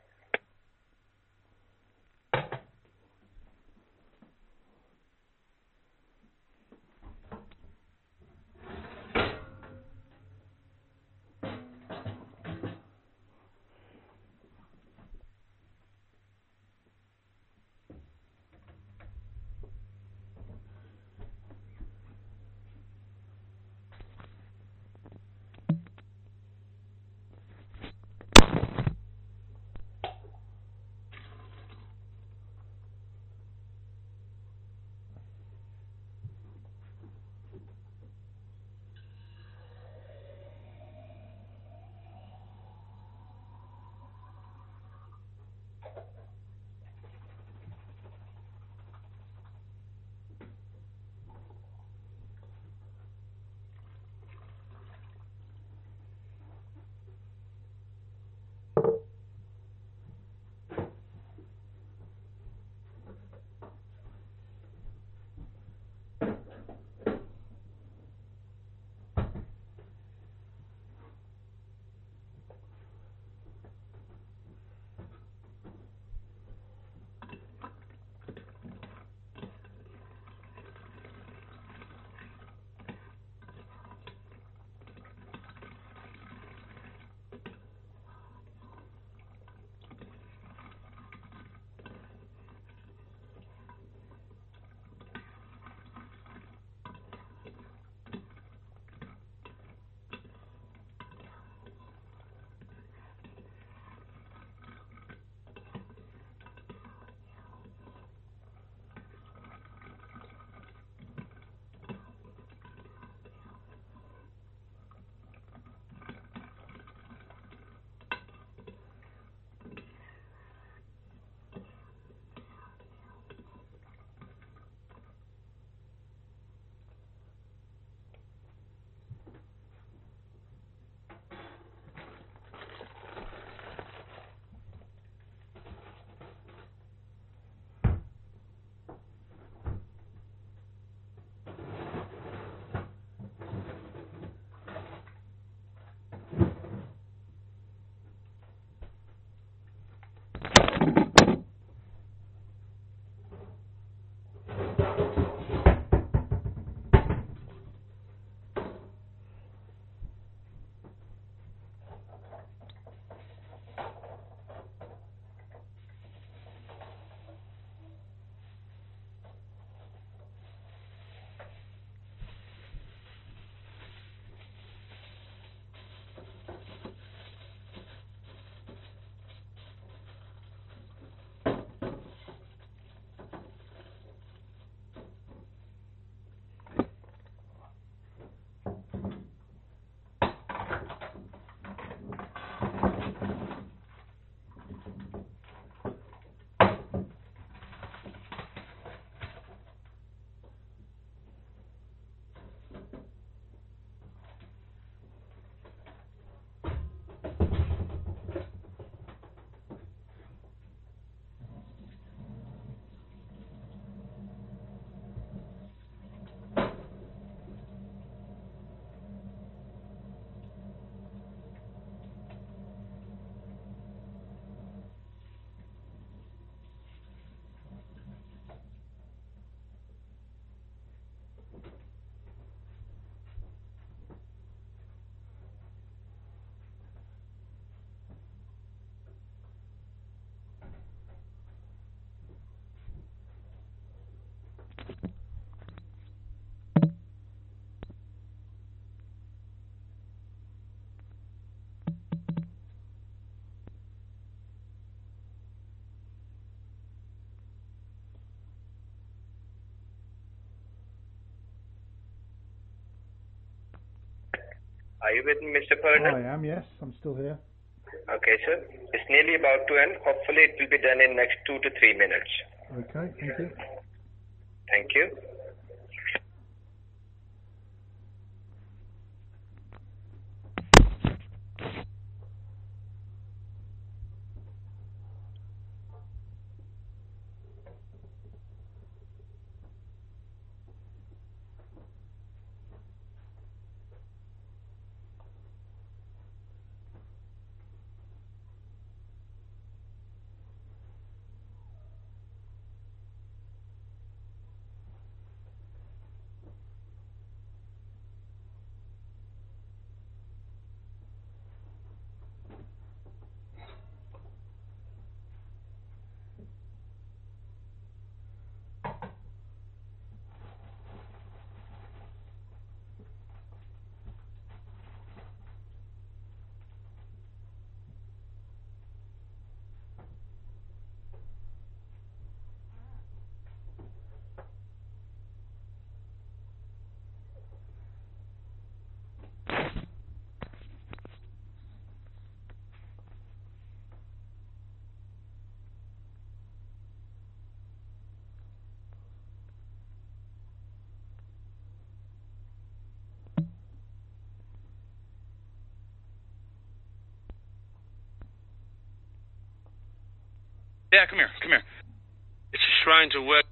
Are you with me, Mister Colonel? I am, yes. I'm still here. Okay, sir. It's nearly about to end. Hopefully it will be done in next two to three minutes. Okay, thank you. Thank you. Dad, come here, come here. It's a shrine to work.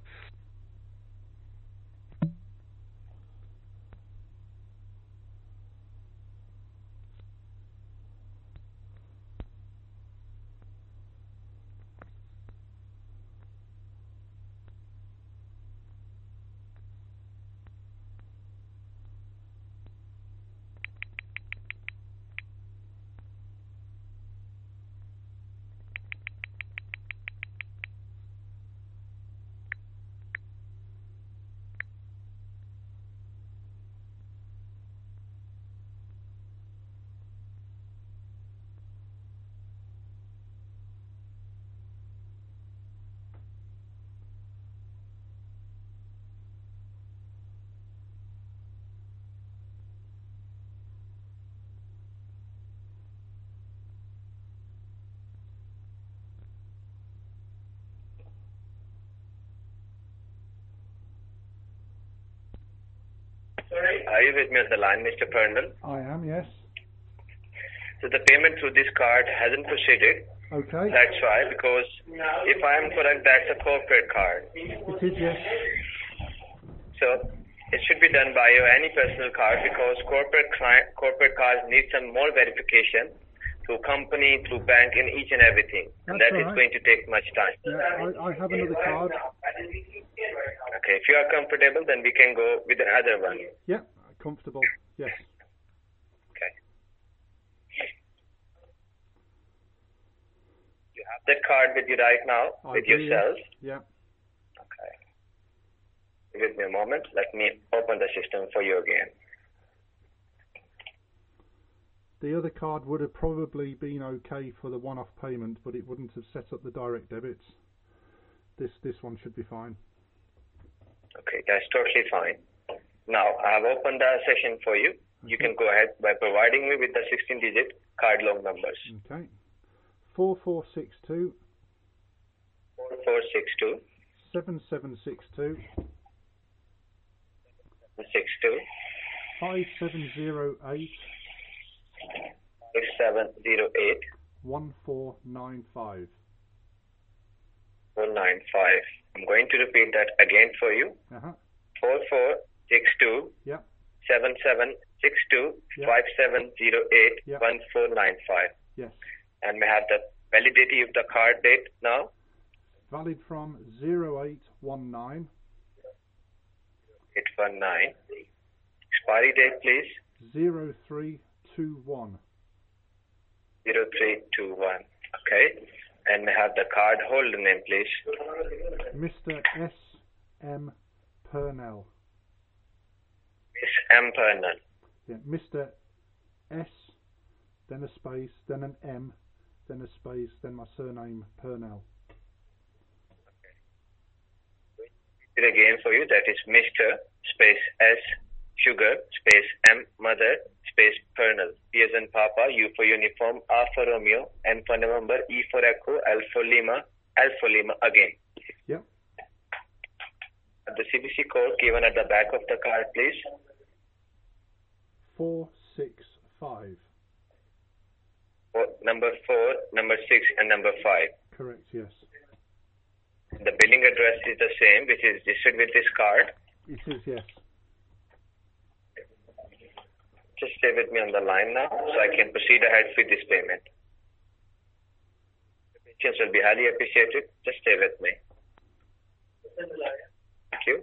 Are you with me on the line, Mister Pernell? I am, yes. So the payment through this card hasn't proceeded. Okay. That's why, because if I am correct, that's a corporate card. It is, yes. So it should be done by your any personal card, because corporate client, corporate cards need some more verification through company, through bank, in each and everything. And That's that is right. going to take much time. Yeah, I, I have another card. Okay, if you are comfortable, then we can go with another one. Yeah, comfortable, yes. Okay. You have that card with you right now, I with do, yourself. Yeah. Okay. Give me a moment. Let me open the system for you again. The other card would have probably been okay for the one-off payment, but it wouldn't have set up the direct debits. This this one should be fine. Okay, that's totally fine. Now, I have opened the session for you. You can go ahead by providing me with the sixteen-digit card long numbers. Okay. Four four six two. Four four six two. Seven seven six two. Six two. Five seven zero eight. Six seven zero eight. One four nine five. Four nine five. I'm going to repeat that again for you. Uh-huh. Four four six two. Yep. Seven seven six two. Yep. Five seven zero eight. Yep. One four nine five. Yes. And may I have the validity of the card date now? Valid from zero eight one nine. Eight one nine. Expiry date, please. Zero three two one. Zero three two one. Okay. And may I have the card holder name, please? Mister S M Pernell. Miss M. Pernell. Yeah, Mister S, then a space, then an M, then a space, then my surname Pernell. It again for you. That is Mister space S sugar space M mother space Pernell. P as in Papa, U for uniform, R for Romeo, N for November, E for Echo, L for Lima, L for Lima again. Yep. The C V C code given at the back of the card, please. Four six five. For number four, number six, and number five. Correct. Yes. The billing address is the same, which is registered with this card. It is. Yes. Just stay with me on the line now, so I can proceed ahead with this payment. Patience will be highly appreciated. Just stay with me. Thank you.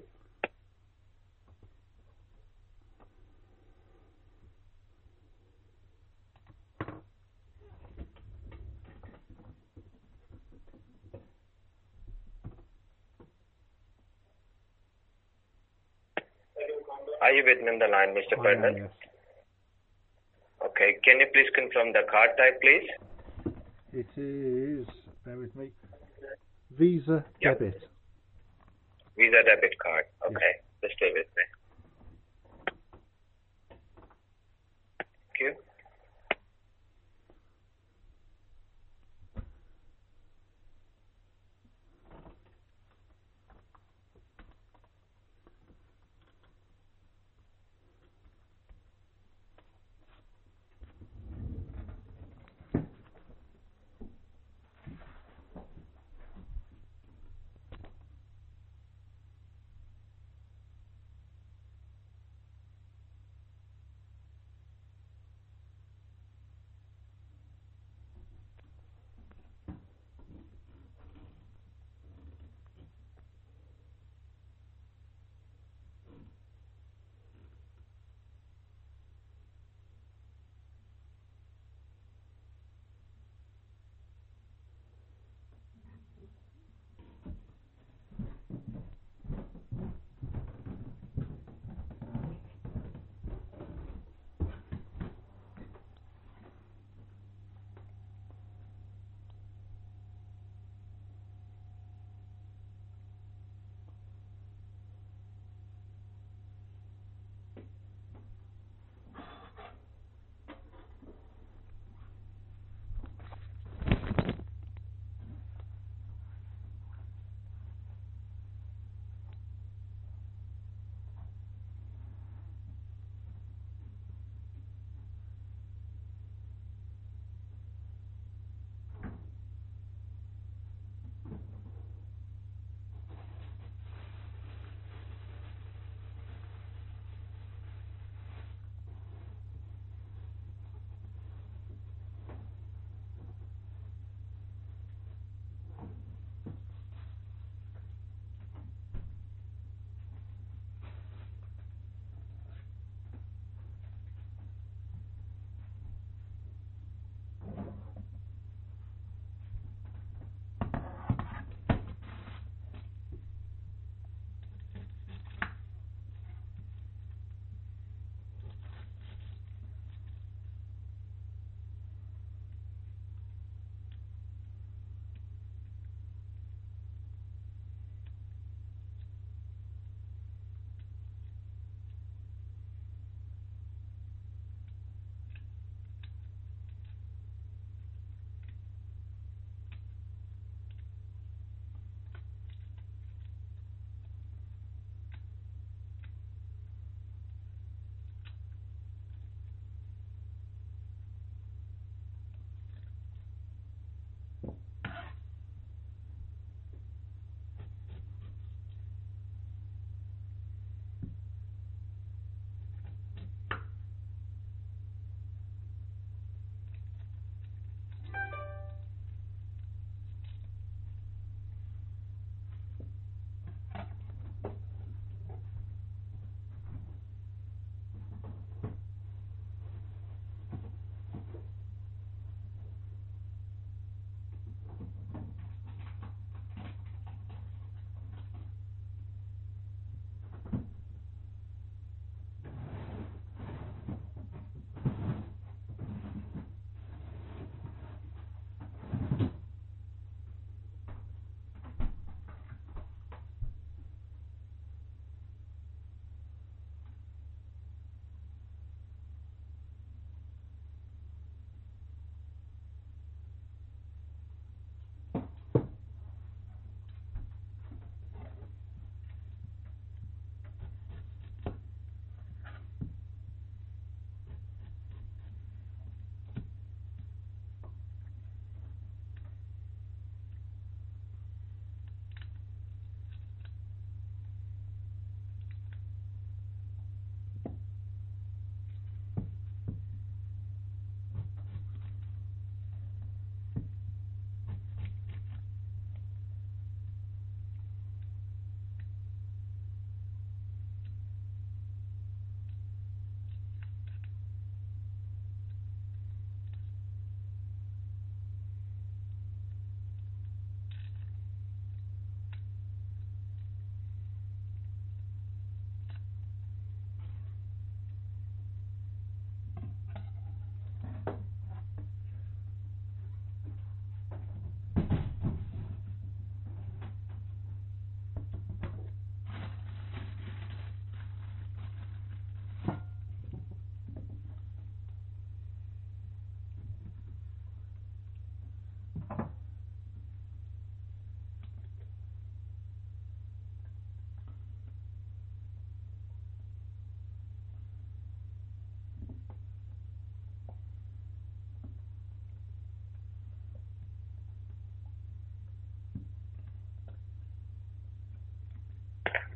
Are you with me on the line, Mister I Pernell? am, yes. Okay. Can you please confirm the card type, please? It is. Bear with me. Visa Yep. debit. Visa debit card. Okay. Just stay with me. Thank you.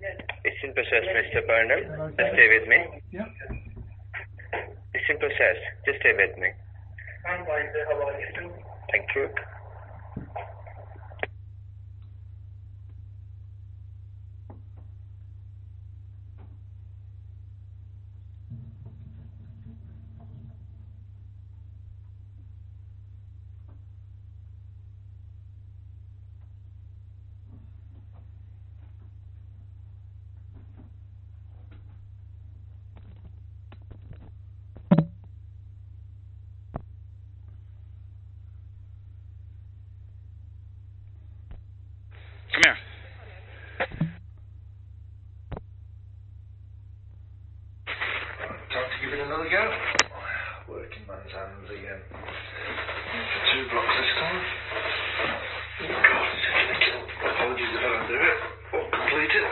It's in process, Mister Purnell. Okay. Just stay with me. Yeah. It's in process. Just stay with me. Thank you. Come here. Time to give it another go. Working man's hands again. Two blocks this time. Oh God, it's taking a kill. Apologies if I don't do it. Or complete it.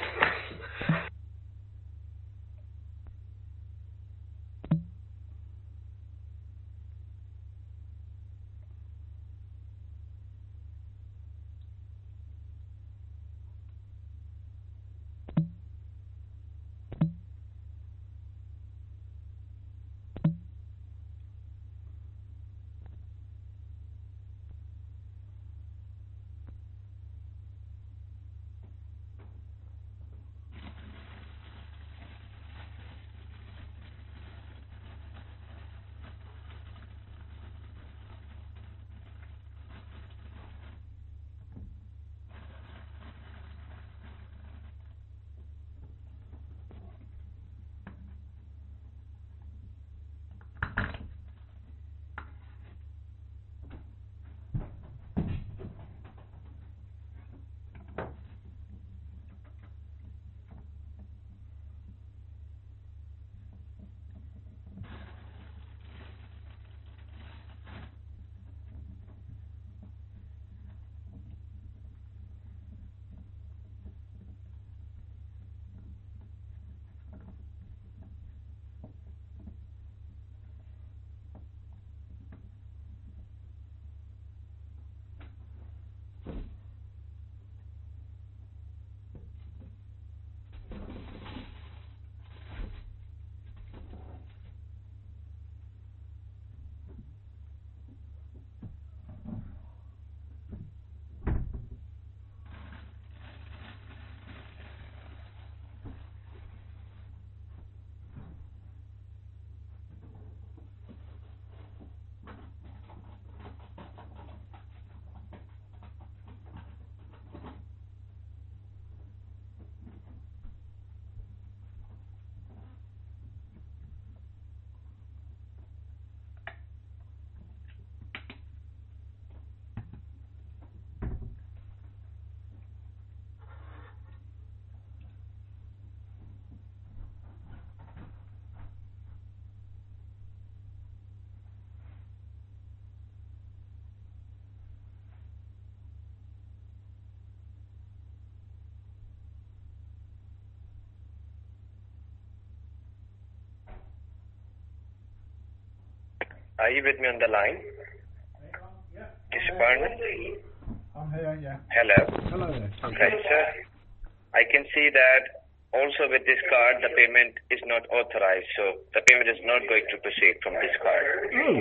Are you with me on the line? Mister Purnell? I'm here, yeah. Hello. Hello there. Okay, sir. I can see that also with this card, the payment is not authorized, so the payment is not going to proceed from this card. Oh.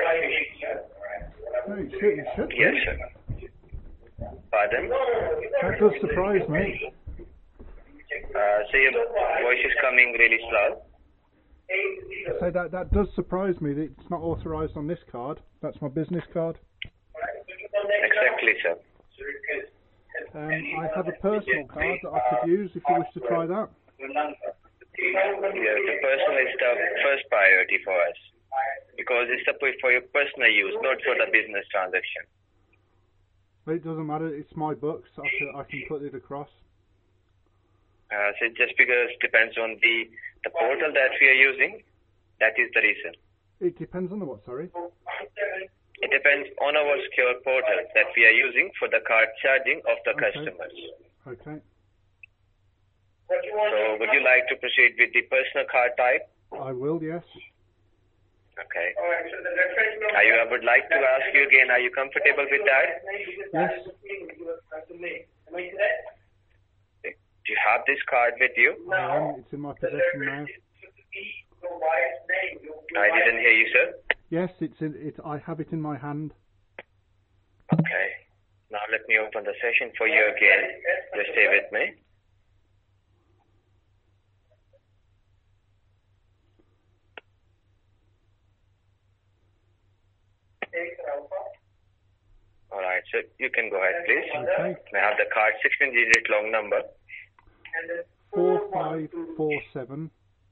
No, it should, it should Yes, be. sir. Pardon? That does surprise me. Uh, so your voice is coming really slow. So that that does surprise me that it's not authorised on this card. That's my business card. Exactly, sir. Um, I have a personal card that I could use if you wish to try that. Yeah, the personal is the first priority for us because it's the for your personal use, not for the business transaction. But it doesn't matter. It's my books. I can, I can put it across. Uh, so just because it depends on the, the portal that we are using, that is the reason. It depends on the what, sorry? It depends on our secure portal that we are using for the card charging of the Okay. customers. Okay. So would you like to proceed with the personal card type? I will, yes. Okay. Are you, I would like to ask you again, are you comfortable with that? Yes. Do you have this card with you? I am. It's in my possession now. I didn't hear you, sir. Yes, it's in. It. I have it in my hand. Okay. Now let me open the session for you again. Just stay with me. Alright, so you can go ahead, please. Okay. May I have the card sixteen digit long number? Four five four seven.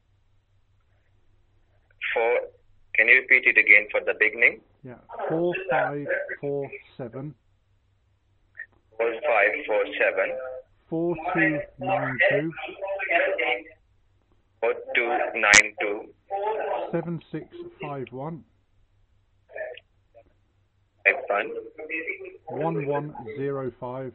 Four. Can you repeat it again for the beginning? Yeah. Four five four seven. Four five four seven. Four two nine two. Four two nine two. Seven six five one. Five one. One one zero five.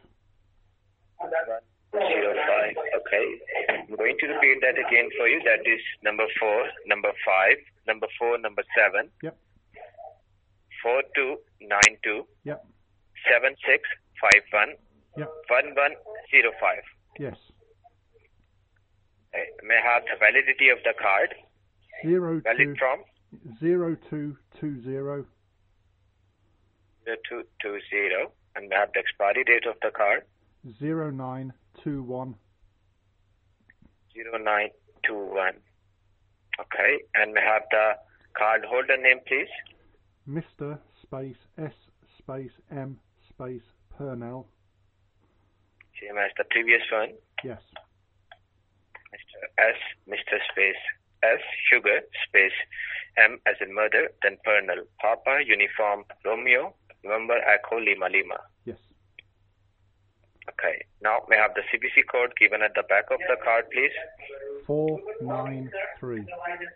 Zero five. Okay. I'm going to repeat that again for you. That is number four, number five, number four, number seven. Yep. Four two nine two. Yep. Seven six five one. Yep. One one zero five. Yes. Okay. May I have the validity of the card? Zero Valid two from zero two two zero. zero two two zero. And may I have the expiry date of the card? Zero nine two one. Zero nine two one. Okay. And may I have the card holder name, please? Mister space S space M space Purnell. Same as the previous one. Yes. Mister S, Mister Space S, Sugar, Space M as in mother, then Purnell. Papa, Uniform, Romeo, November, Echo, Lima, Lima. Yes. Okay. Now, may I have the C V C code given at the back of the card, please? Four nine three.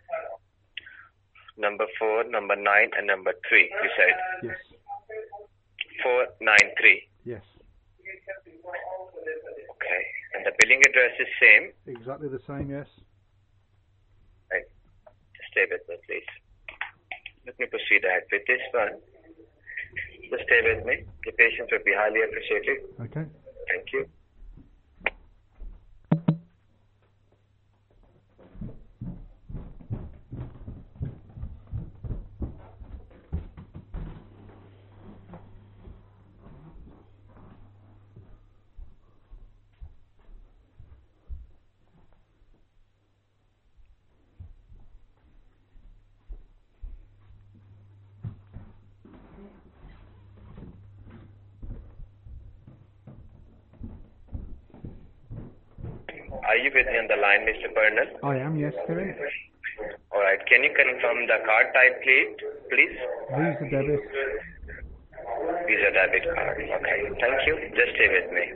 Number four, number nine, and number three, you said? Yes. Four nine three. Yes. Okay. And the billing address is same? Exactly the same, yes. Right. Just stay with me, please. Let me proceed ahead with this one. Just stay with me. Your patience would be highly appreciated. Okay. Thank you. Are you with me on the line, Mister Purnell? I am, yes, Kevin. All right. Can you confirm the card type, please? Please. Visa debit. Visa debit card. Okay. Thank you. Just stay with me.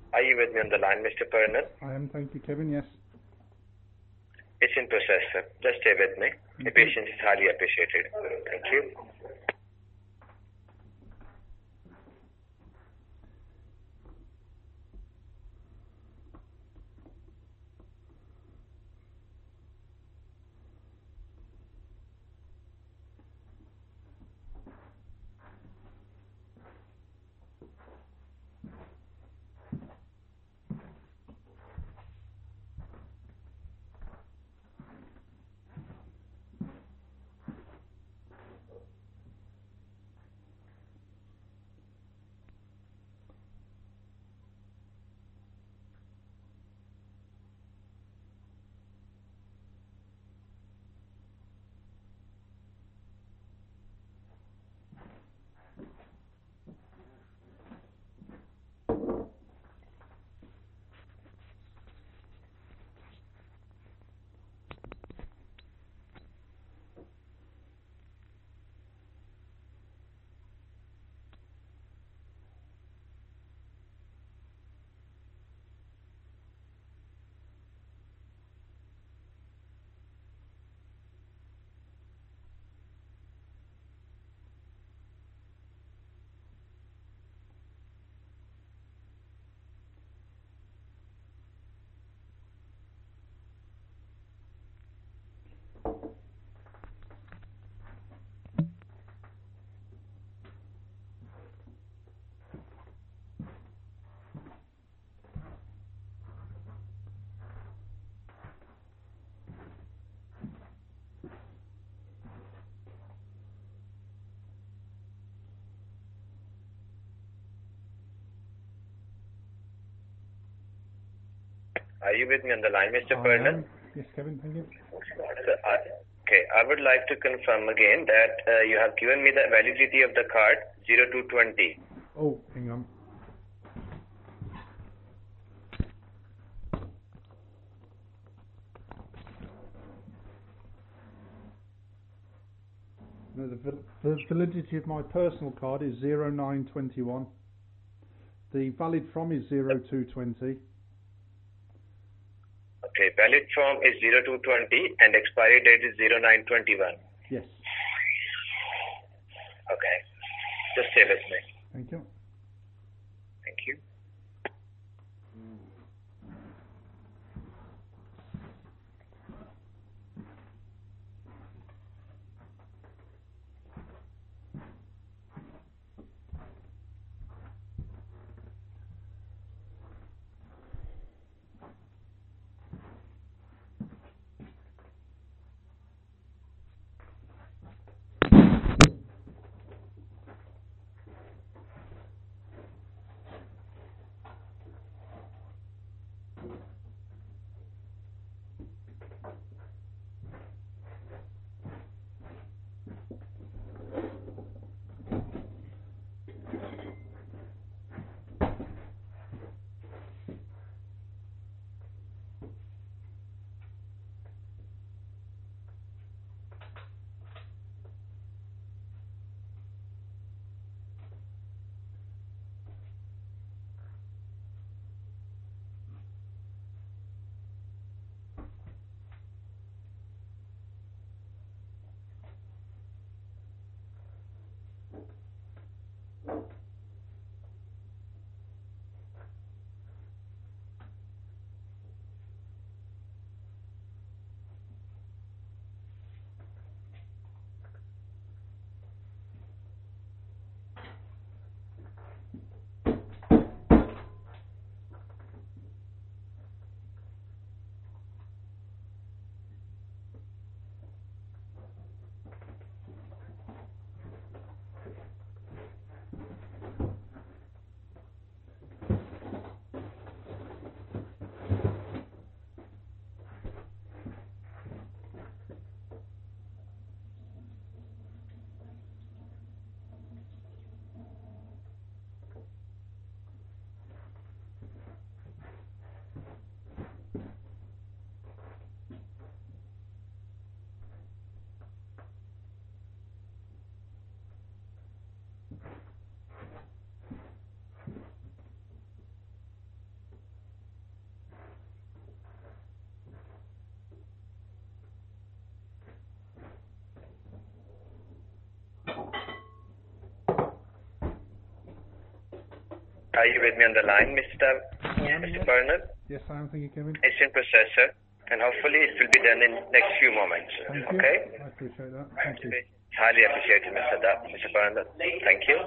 Are you with me on the line, Mister Pernell? I am, thank you, Kevin, yes. It's in process, sir. Just stay with me. Your patience is highly appreciated. Thank you. Are you with me on the line, Mister I Pernell? am. Yes, Kevin, thank you. So, I, okay, I would like to confirm again that uh, you have given me the validity of the card zero two twenty. Oh, hang on. No, the, val- the validity of my personal card is zero nine twenty-one. The valid from is zero two twenty. Okay, valid from is zero two twenty and expiry date is zero nine twenty-one. Yes. Okay, just stay with me. Thank you. Thank you. Are you with me on the line, Mister I am, Mister yes. Bernard? Yes, I am. Thank you, Kevin. It's in process, sir, and hopefully it will be done in next few moments. Thank you. Okay? I appreciate that. Thank you. Highly appreciated, Mister Da, Mister Bernard. Thank you.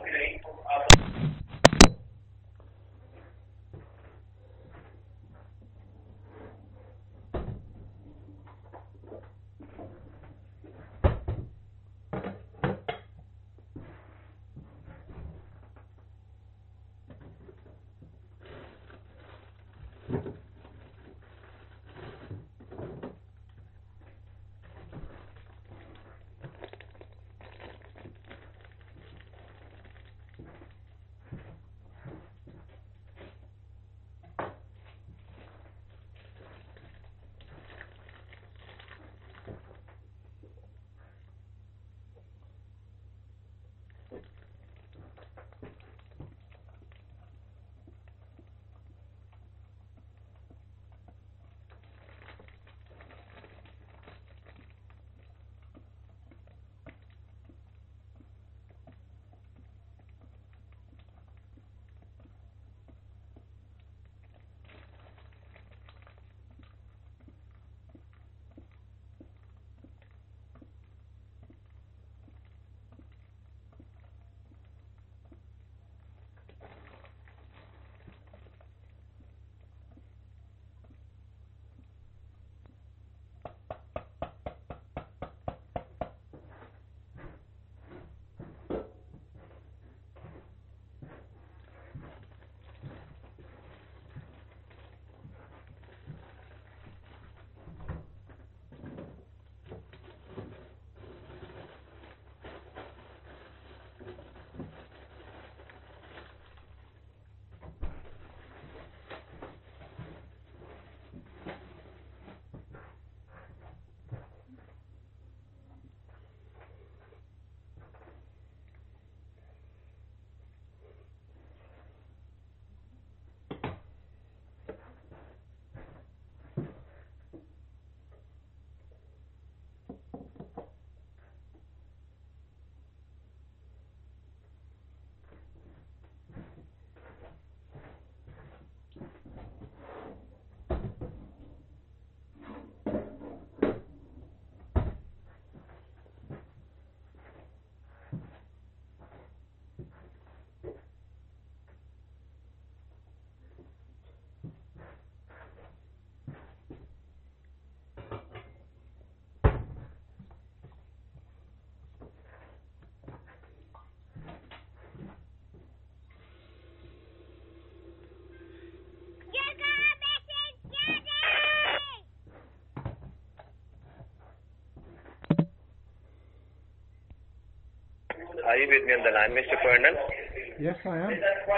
Are you with me on the line, Mister Bernard? Yes, I am.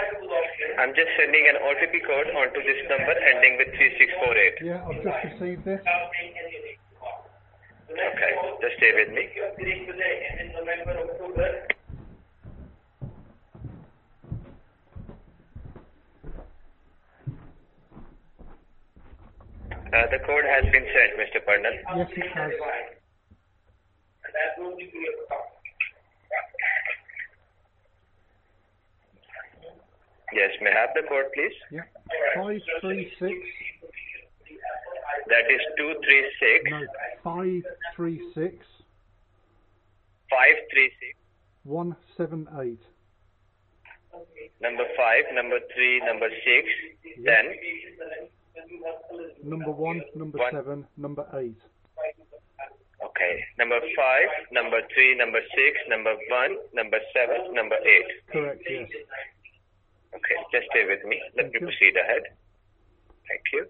I'm just sending an O T P code onto this number ending with three six four eight. Yeah, I've just received this. Okay, just stay with me. Uh, the code has been sent, Mister Bernard. Yes, it has. Yes, may I have the code, please? Yeah. Five three six. That is two three six. No, five three six. Five three six. One seven eight. Number five, number three, number six. Yeah. Then Number one, number One. seven, number eight. okay, number five, number three, number six, number one, number seven, number eight. Correct. Yes. Okay, just stay with me. Let Thank me you. proceed ahead. Thank you.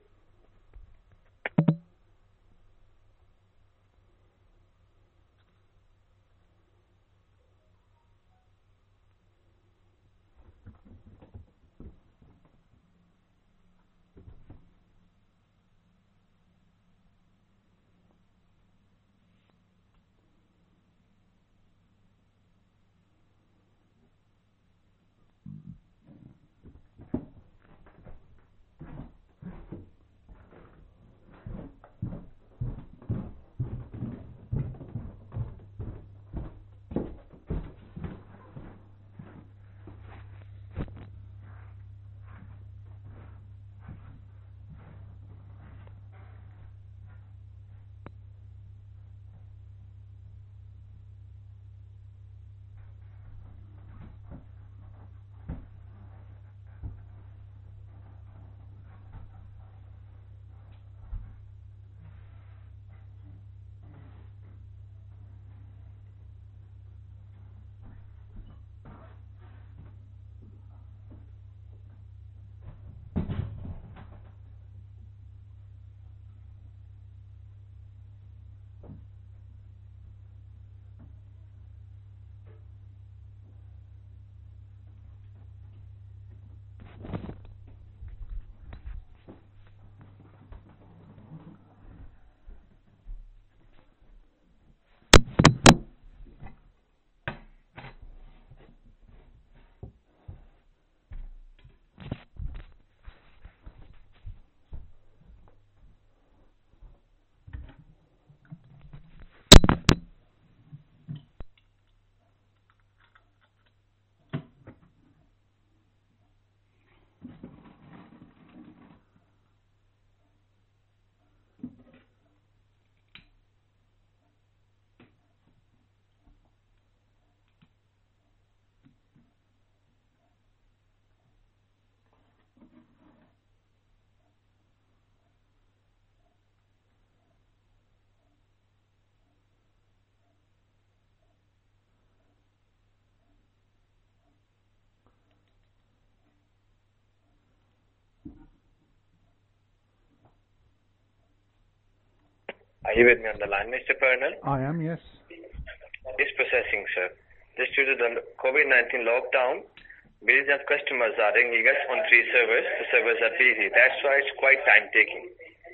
Are you with me on the line, Mister Pernell? I am, yes. It's processing, sir. Just due to the COVID nineteen lockdown, millions of customers are ringing us on three servers. The servers are busy. That's why it's quite time taking.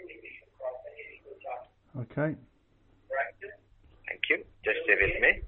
Okay. Thank you. Just stay with me.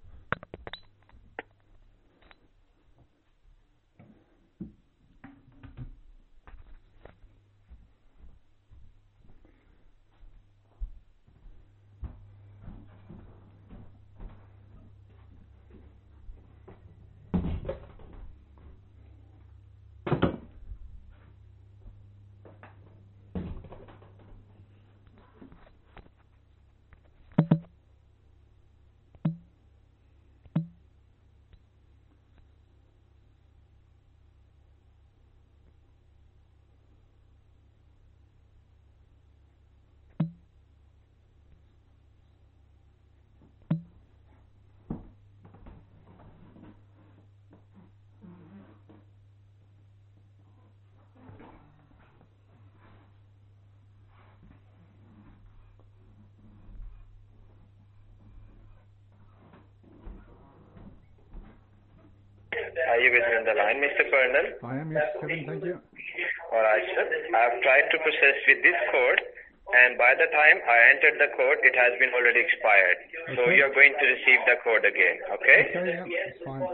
Are you with me on the line, Mister Pernell? I am, yes, Kevin, thank you. Alright, sir. I've tried to process with this code, and by the time I entered the code, it has been already expired. So Okay. you're going to receive the code again, okay? Okay, yeah, that's fine.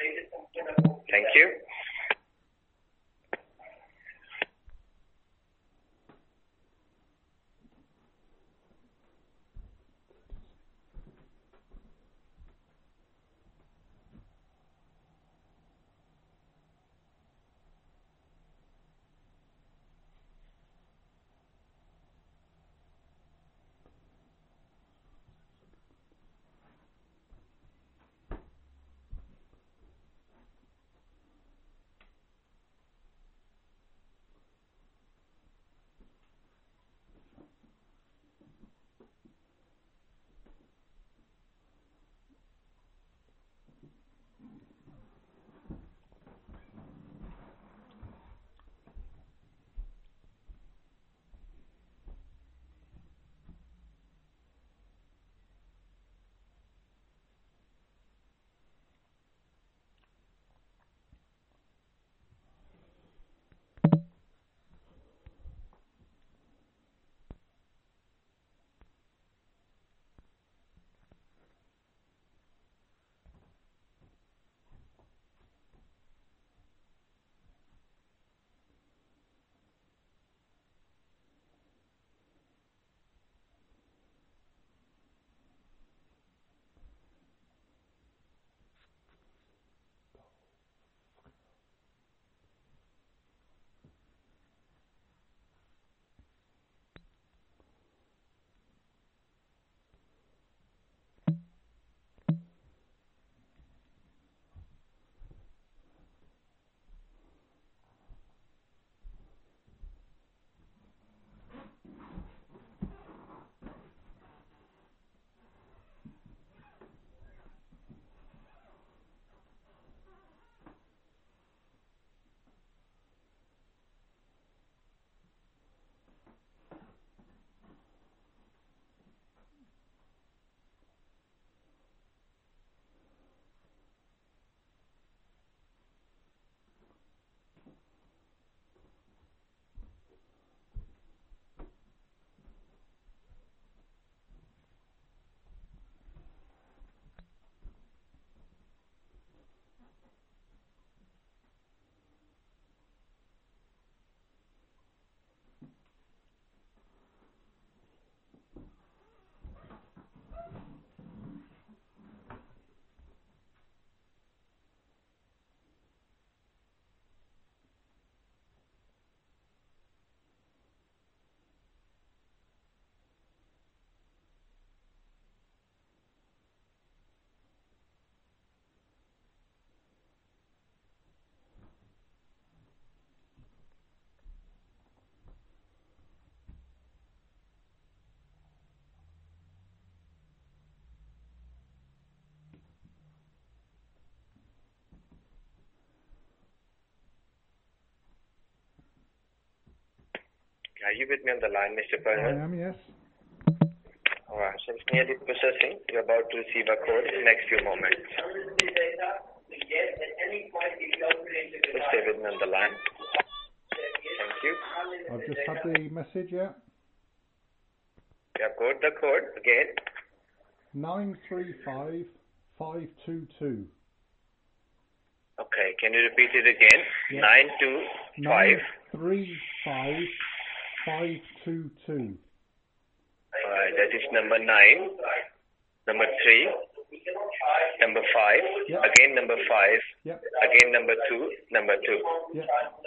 Thank you. Are you with me on the line, Mister I Pernell? am, yes. Alright, so it's nearly processing. You're about to receive a code in the next few moments. Just stay with me on the line. Thank you. I've just had the message, yeah. Yeah, code the code again. nine three five five two two. Okay, can you repeat it again? Yeah. Nine two five. nine three five five two two. Alright, that is number nine, number three, number five, Yep. again number five, Yep. again number two, number two. Yep.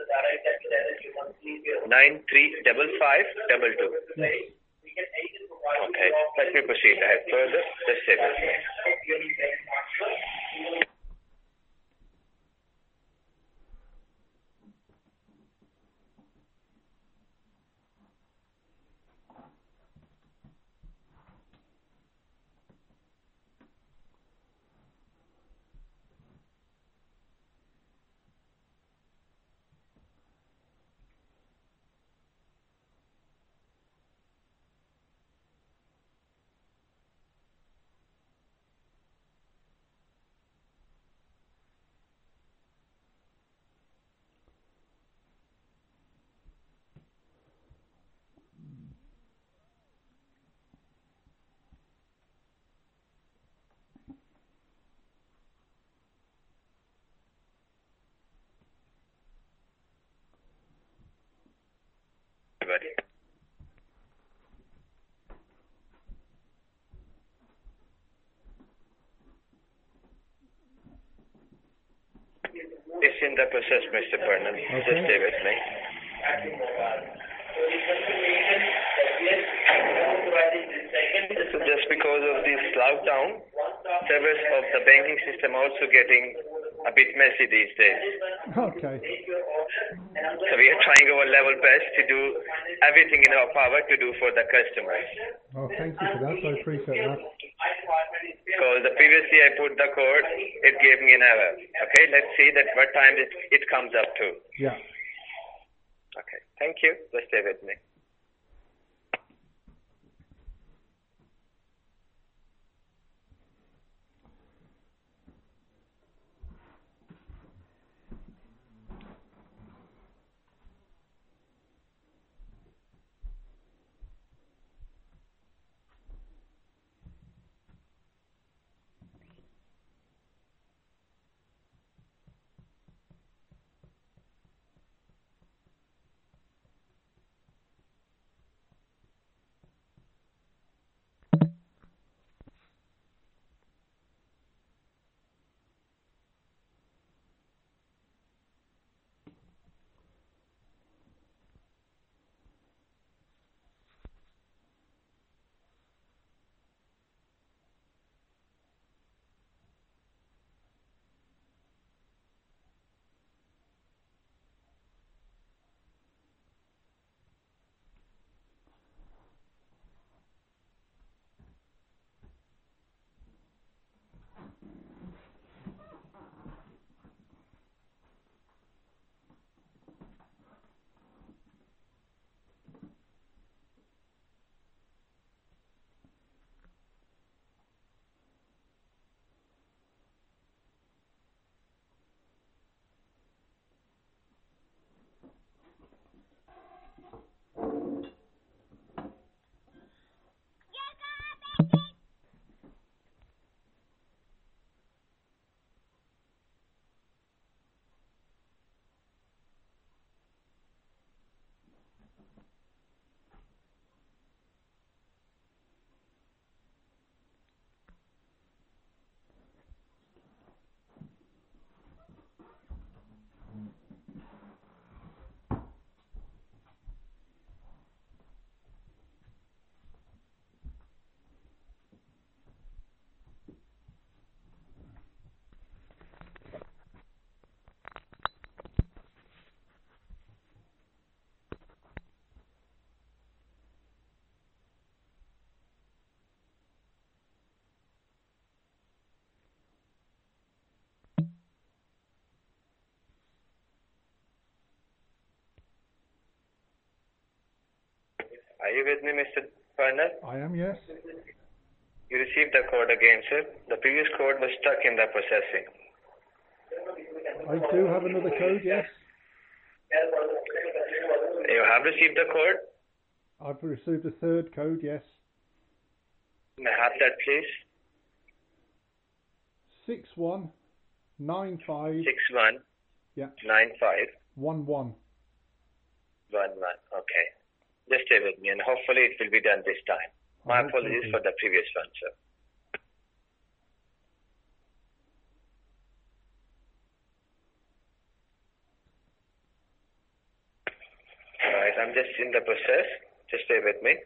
Nine three double five double two. Yes. Okay, let me proceed ahead further. Just stay with me. Everybody. It's in the process, Mister Burnham. Okay. Just stay with me. So just because of this lockdown, servers of the banking system also getting a bit messy these days. Okay. So we are trying our level best to do everything in our power to do for the customers. Oh, thank you for that. I appreciate that. Because the previously I put the code, it gave me an error. Okay, let's see that what time it, it comes up to. Yeah. Okay, thank you. Just stay with me. Are you with me, Mister Pernal? I am, yes. You received the code again, sir. The previous code was stuck in the processing. I do have another code, yes. You have received the code? I've received a third code, yes. May I have that, please? Six one nine five. Six one Yeah. nine five One one. one one. Okay. Just stay with me, and hopefully it will be done this time. My I hope so apologies too. for the previous one, sir. Alright, I'm just in the process. Just stay with me.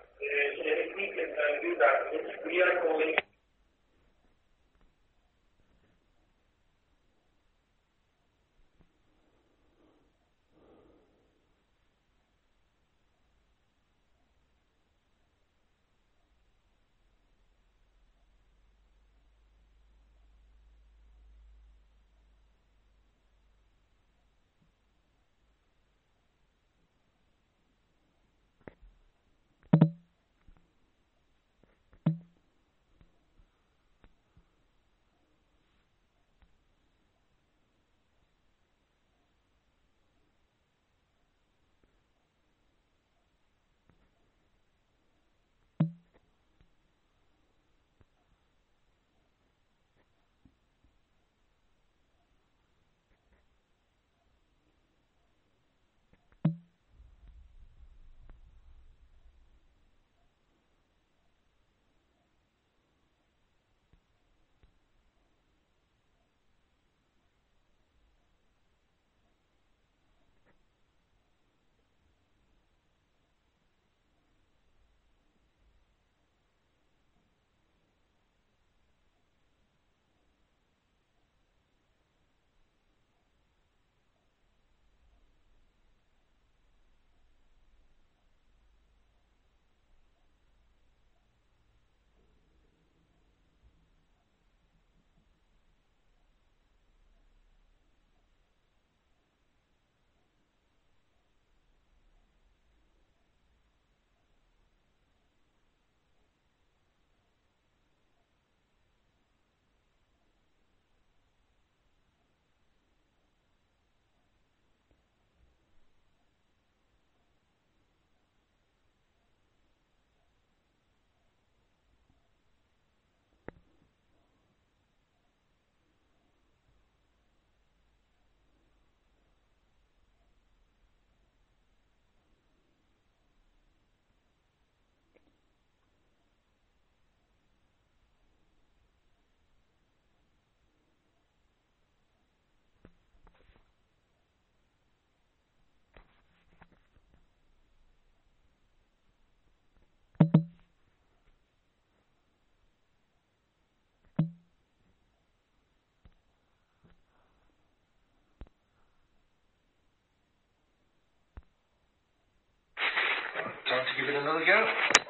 Time to give it another go.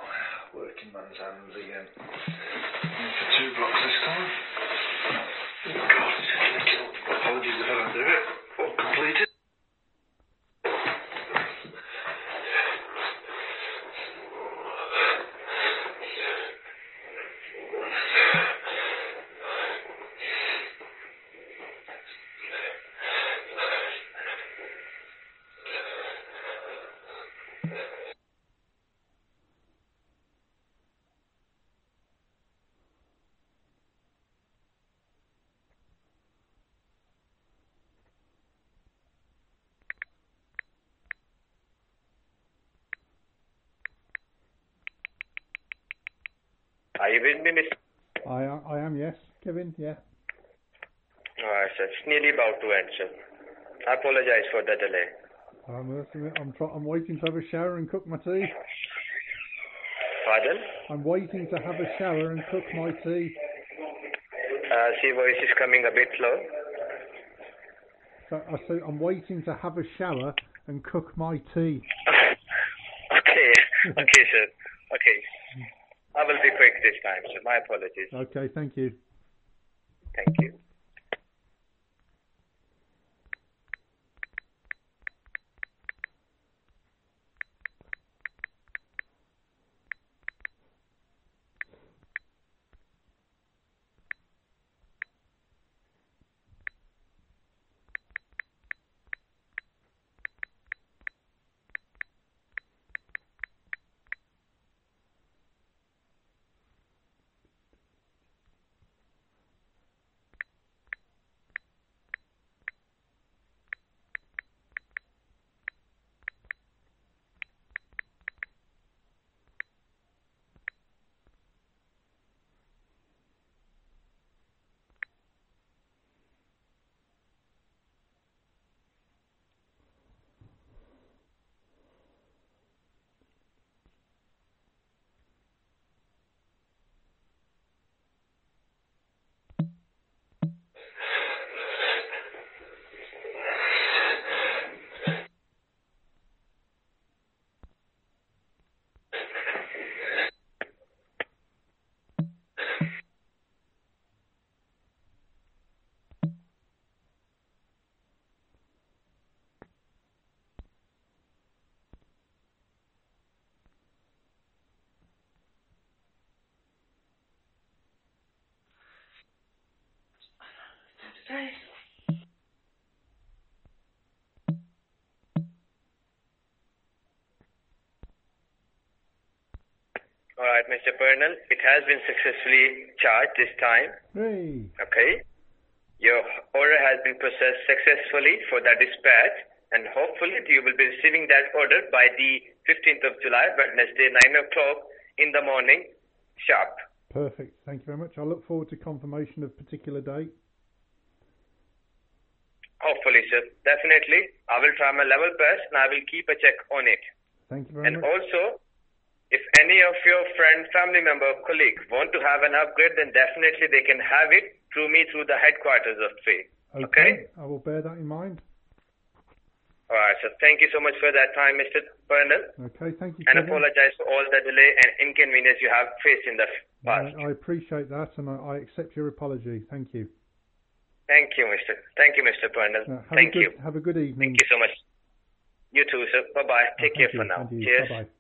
Working man's hands again. In for two blocks this time. Oh God, it's gonna kill. Apologies if I don't do it. All completed. Are you with me, Mister? I am, I am, yes. Kevin, yeah. Alright, sir. It's nearly about to end, sir. I apologize for the delay. I'm, I'm, try, I'm waiting to have a shower and cook my tea. Pardon? I'm waiting to have a shower and cook my tea. Uh, see, voice is coming a bit low. So I say I'm waiting to have a shower and cook my tea. Okay. Okay, sir. Okay. I will be quick this time, sir. My apologies. Okay, thank you. Thank you. All right, Mister Pernell, it has been successfully charged this time. Hey. Okay. Your order has been processed successfully for the dispatch, and hopefully you will be receiving that order by the fifteenth of July, Wednesday, nine o'clock in the morning, sharp. Perfect. Thank you very much. I look forward to confirmation of particular date. Hopefully, sir. Definitely. I will try my level best, and I will keep a check on it. Thank you very and much. And also, if any of your friend, family member, colleague want to have an upgrade, then definitely they can have it through me, through the headquarters of F A Y. Okay. Okay? I will bear that in mind. All right, sir. Thank you so much for that time, Mister Pernell. Okay, thank you. And Kevin. apologize for all the delay and inconvenience you have faced in the past. I, I appreciate that, and I, I accept your apology. Thank you. Thank you, Mister Thank you, Mister Pernell. Uh, Thank good, you. Have a good evening. Thank you so much. You too, sir. Bye-bye. Take Uh, care you. for now. You. Cheers. Bye-bye.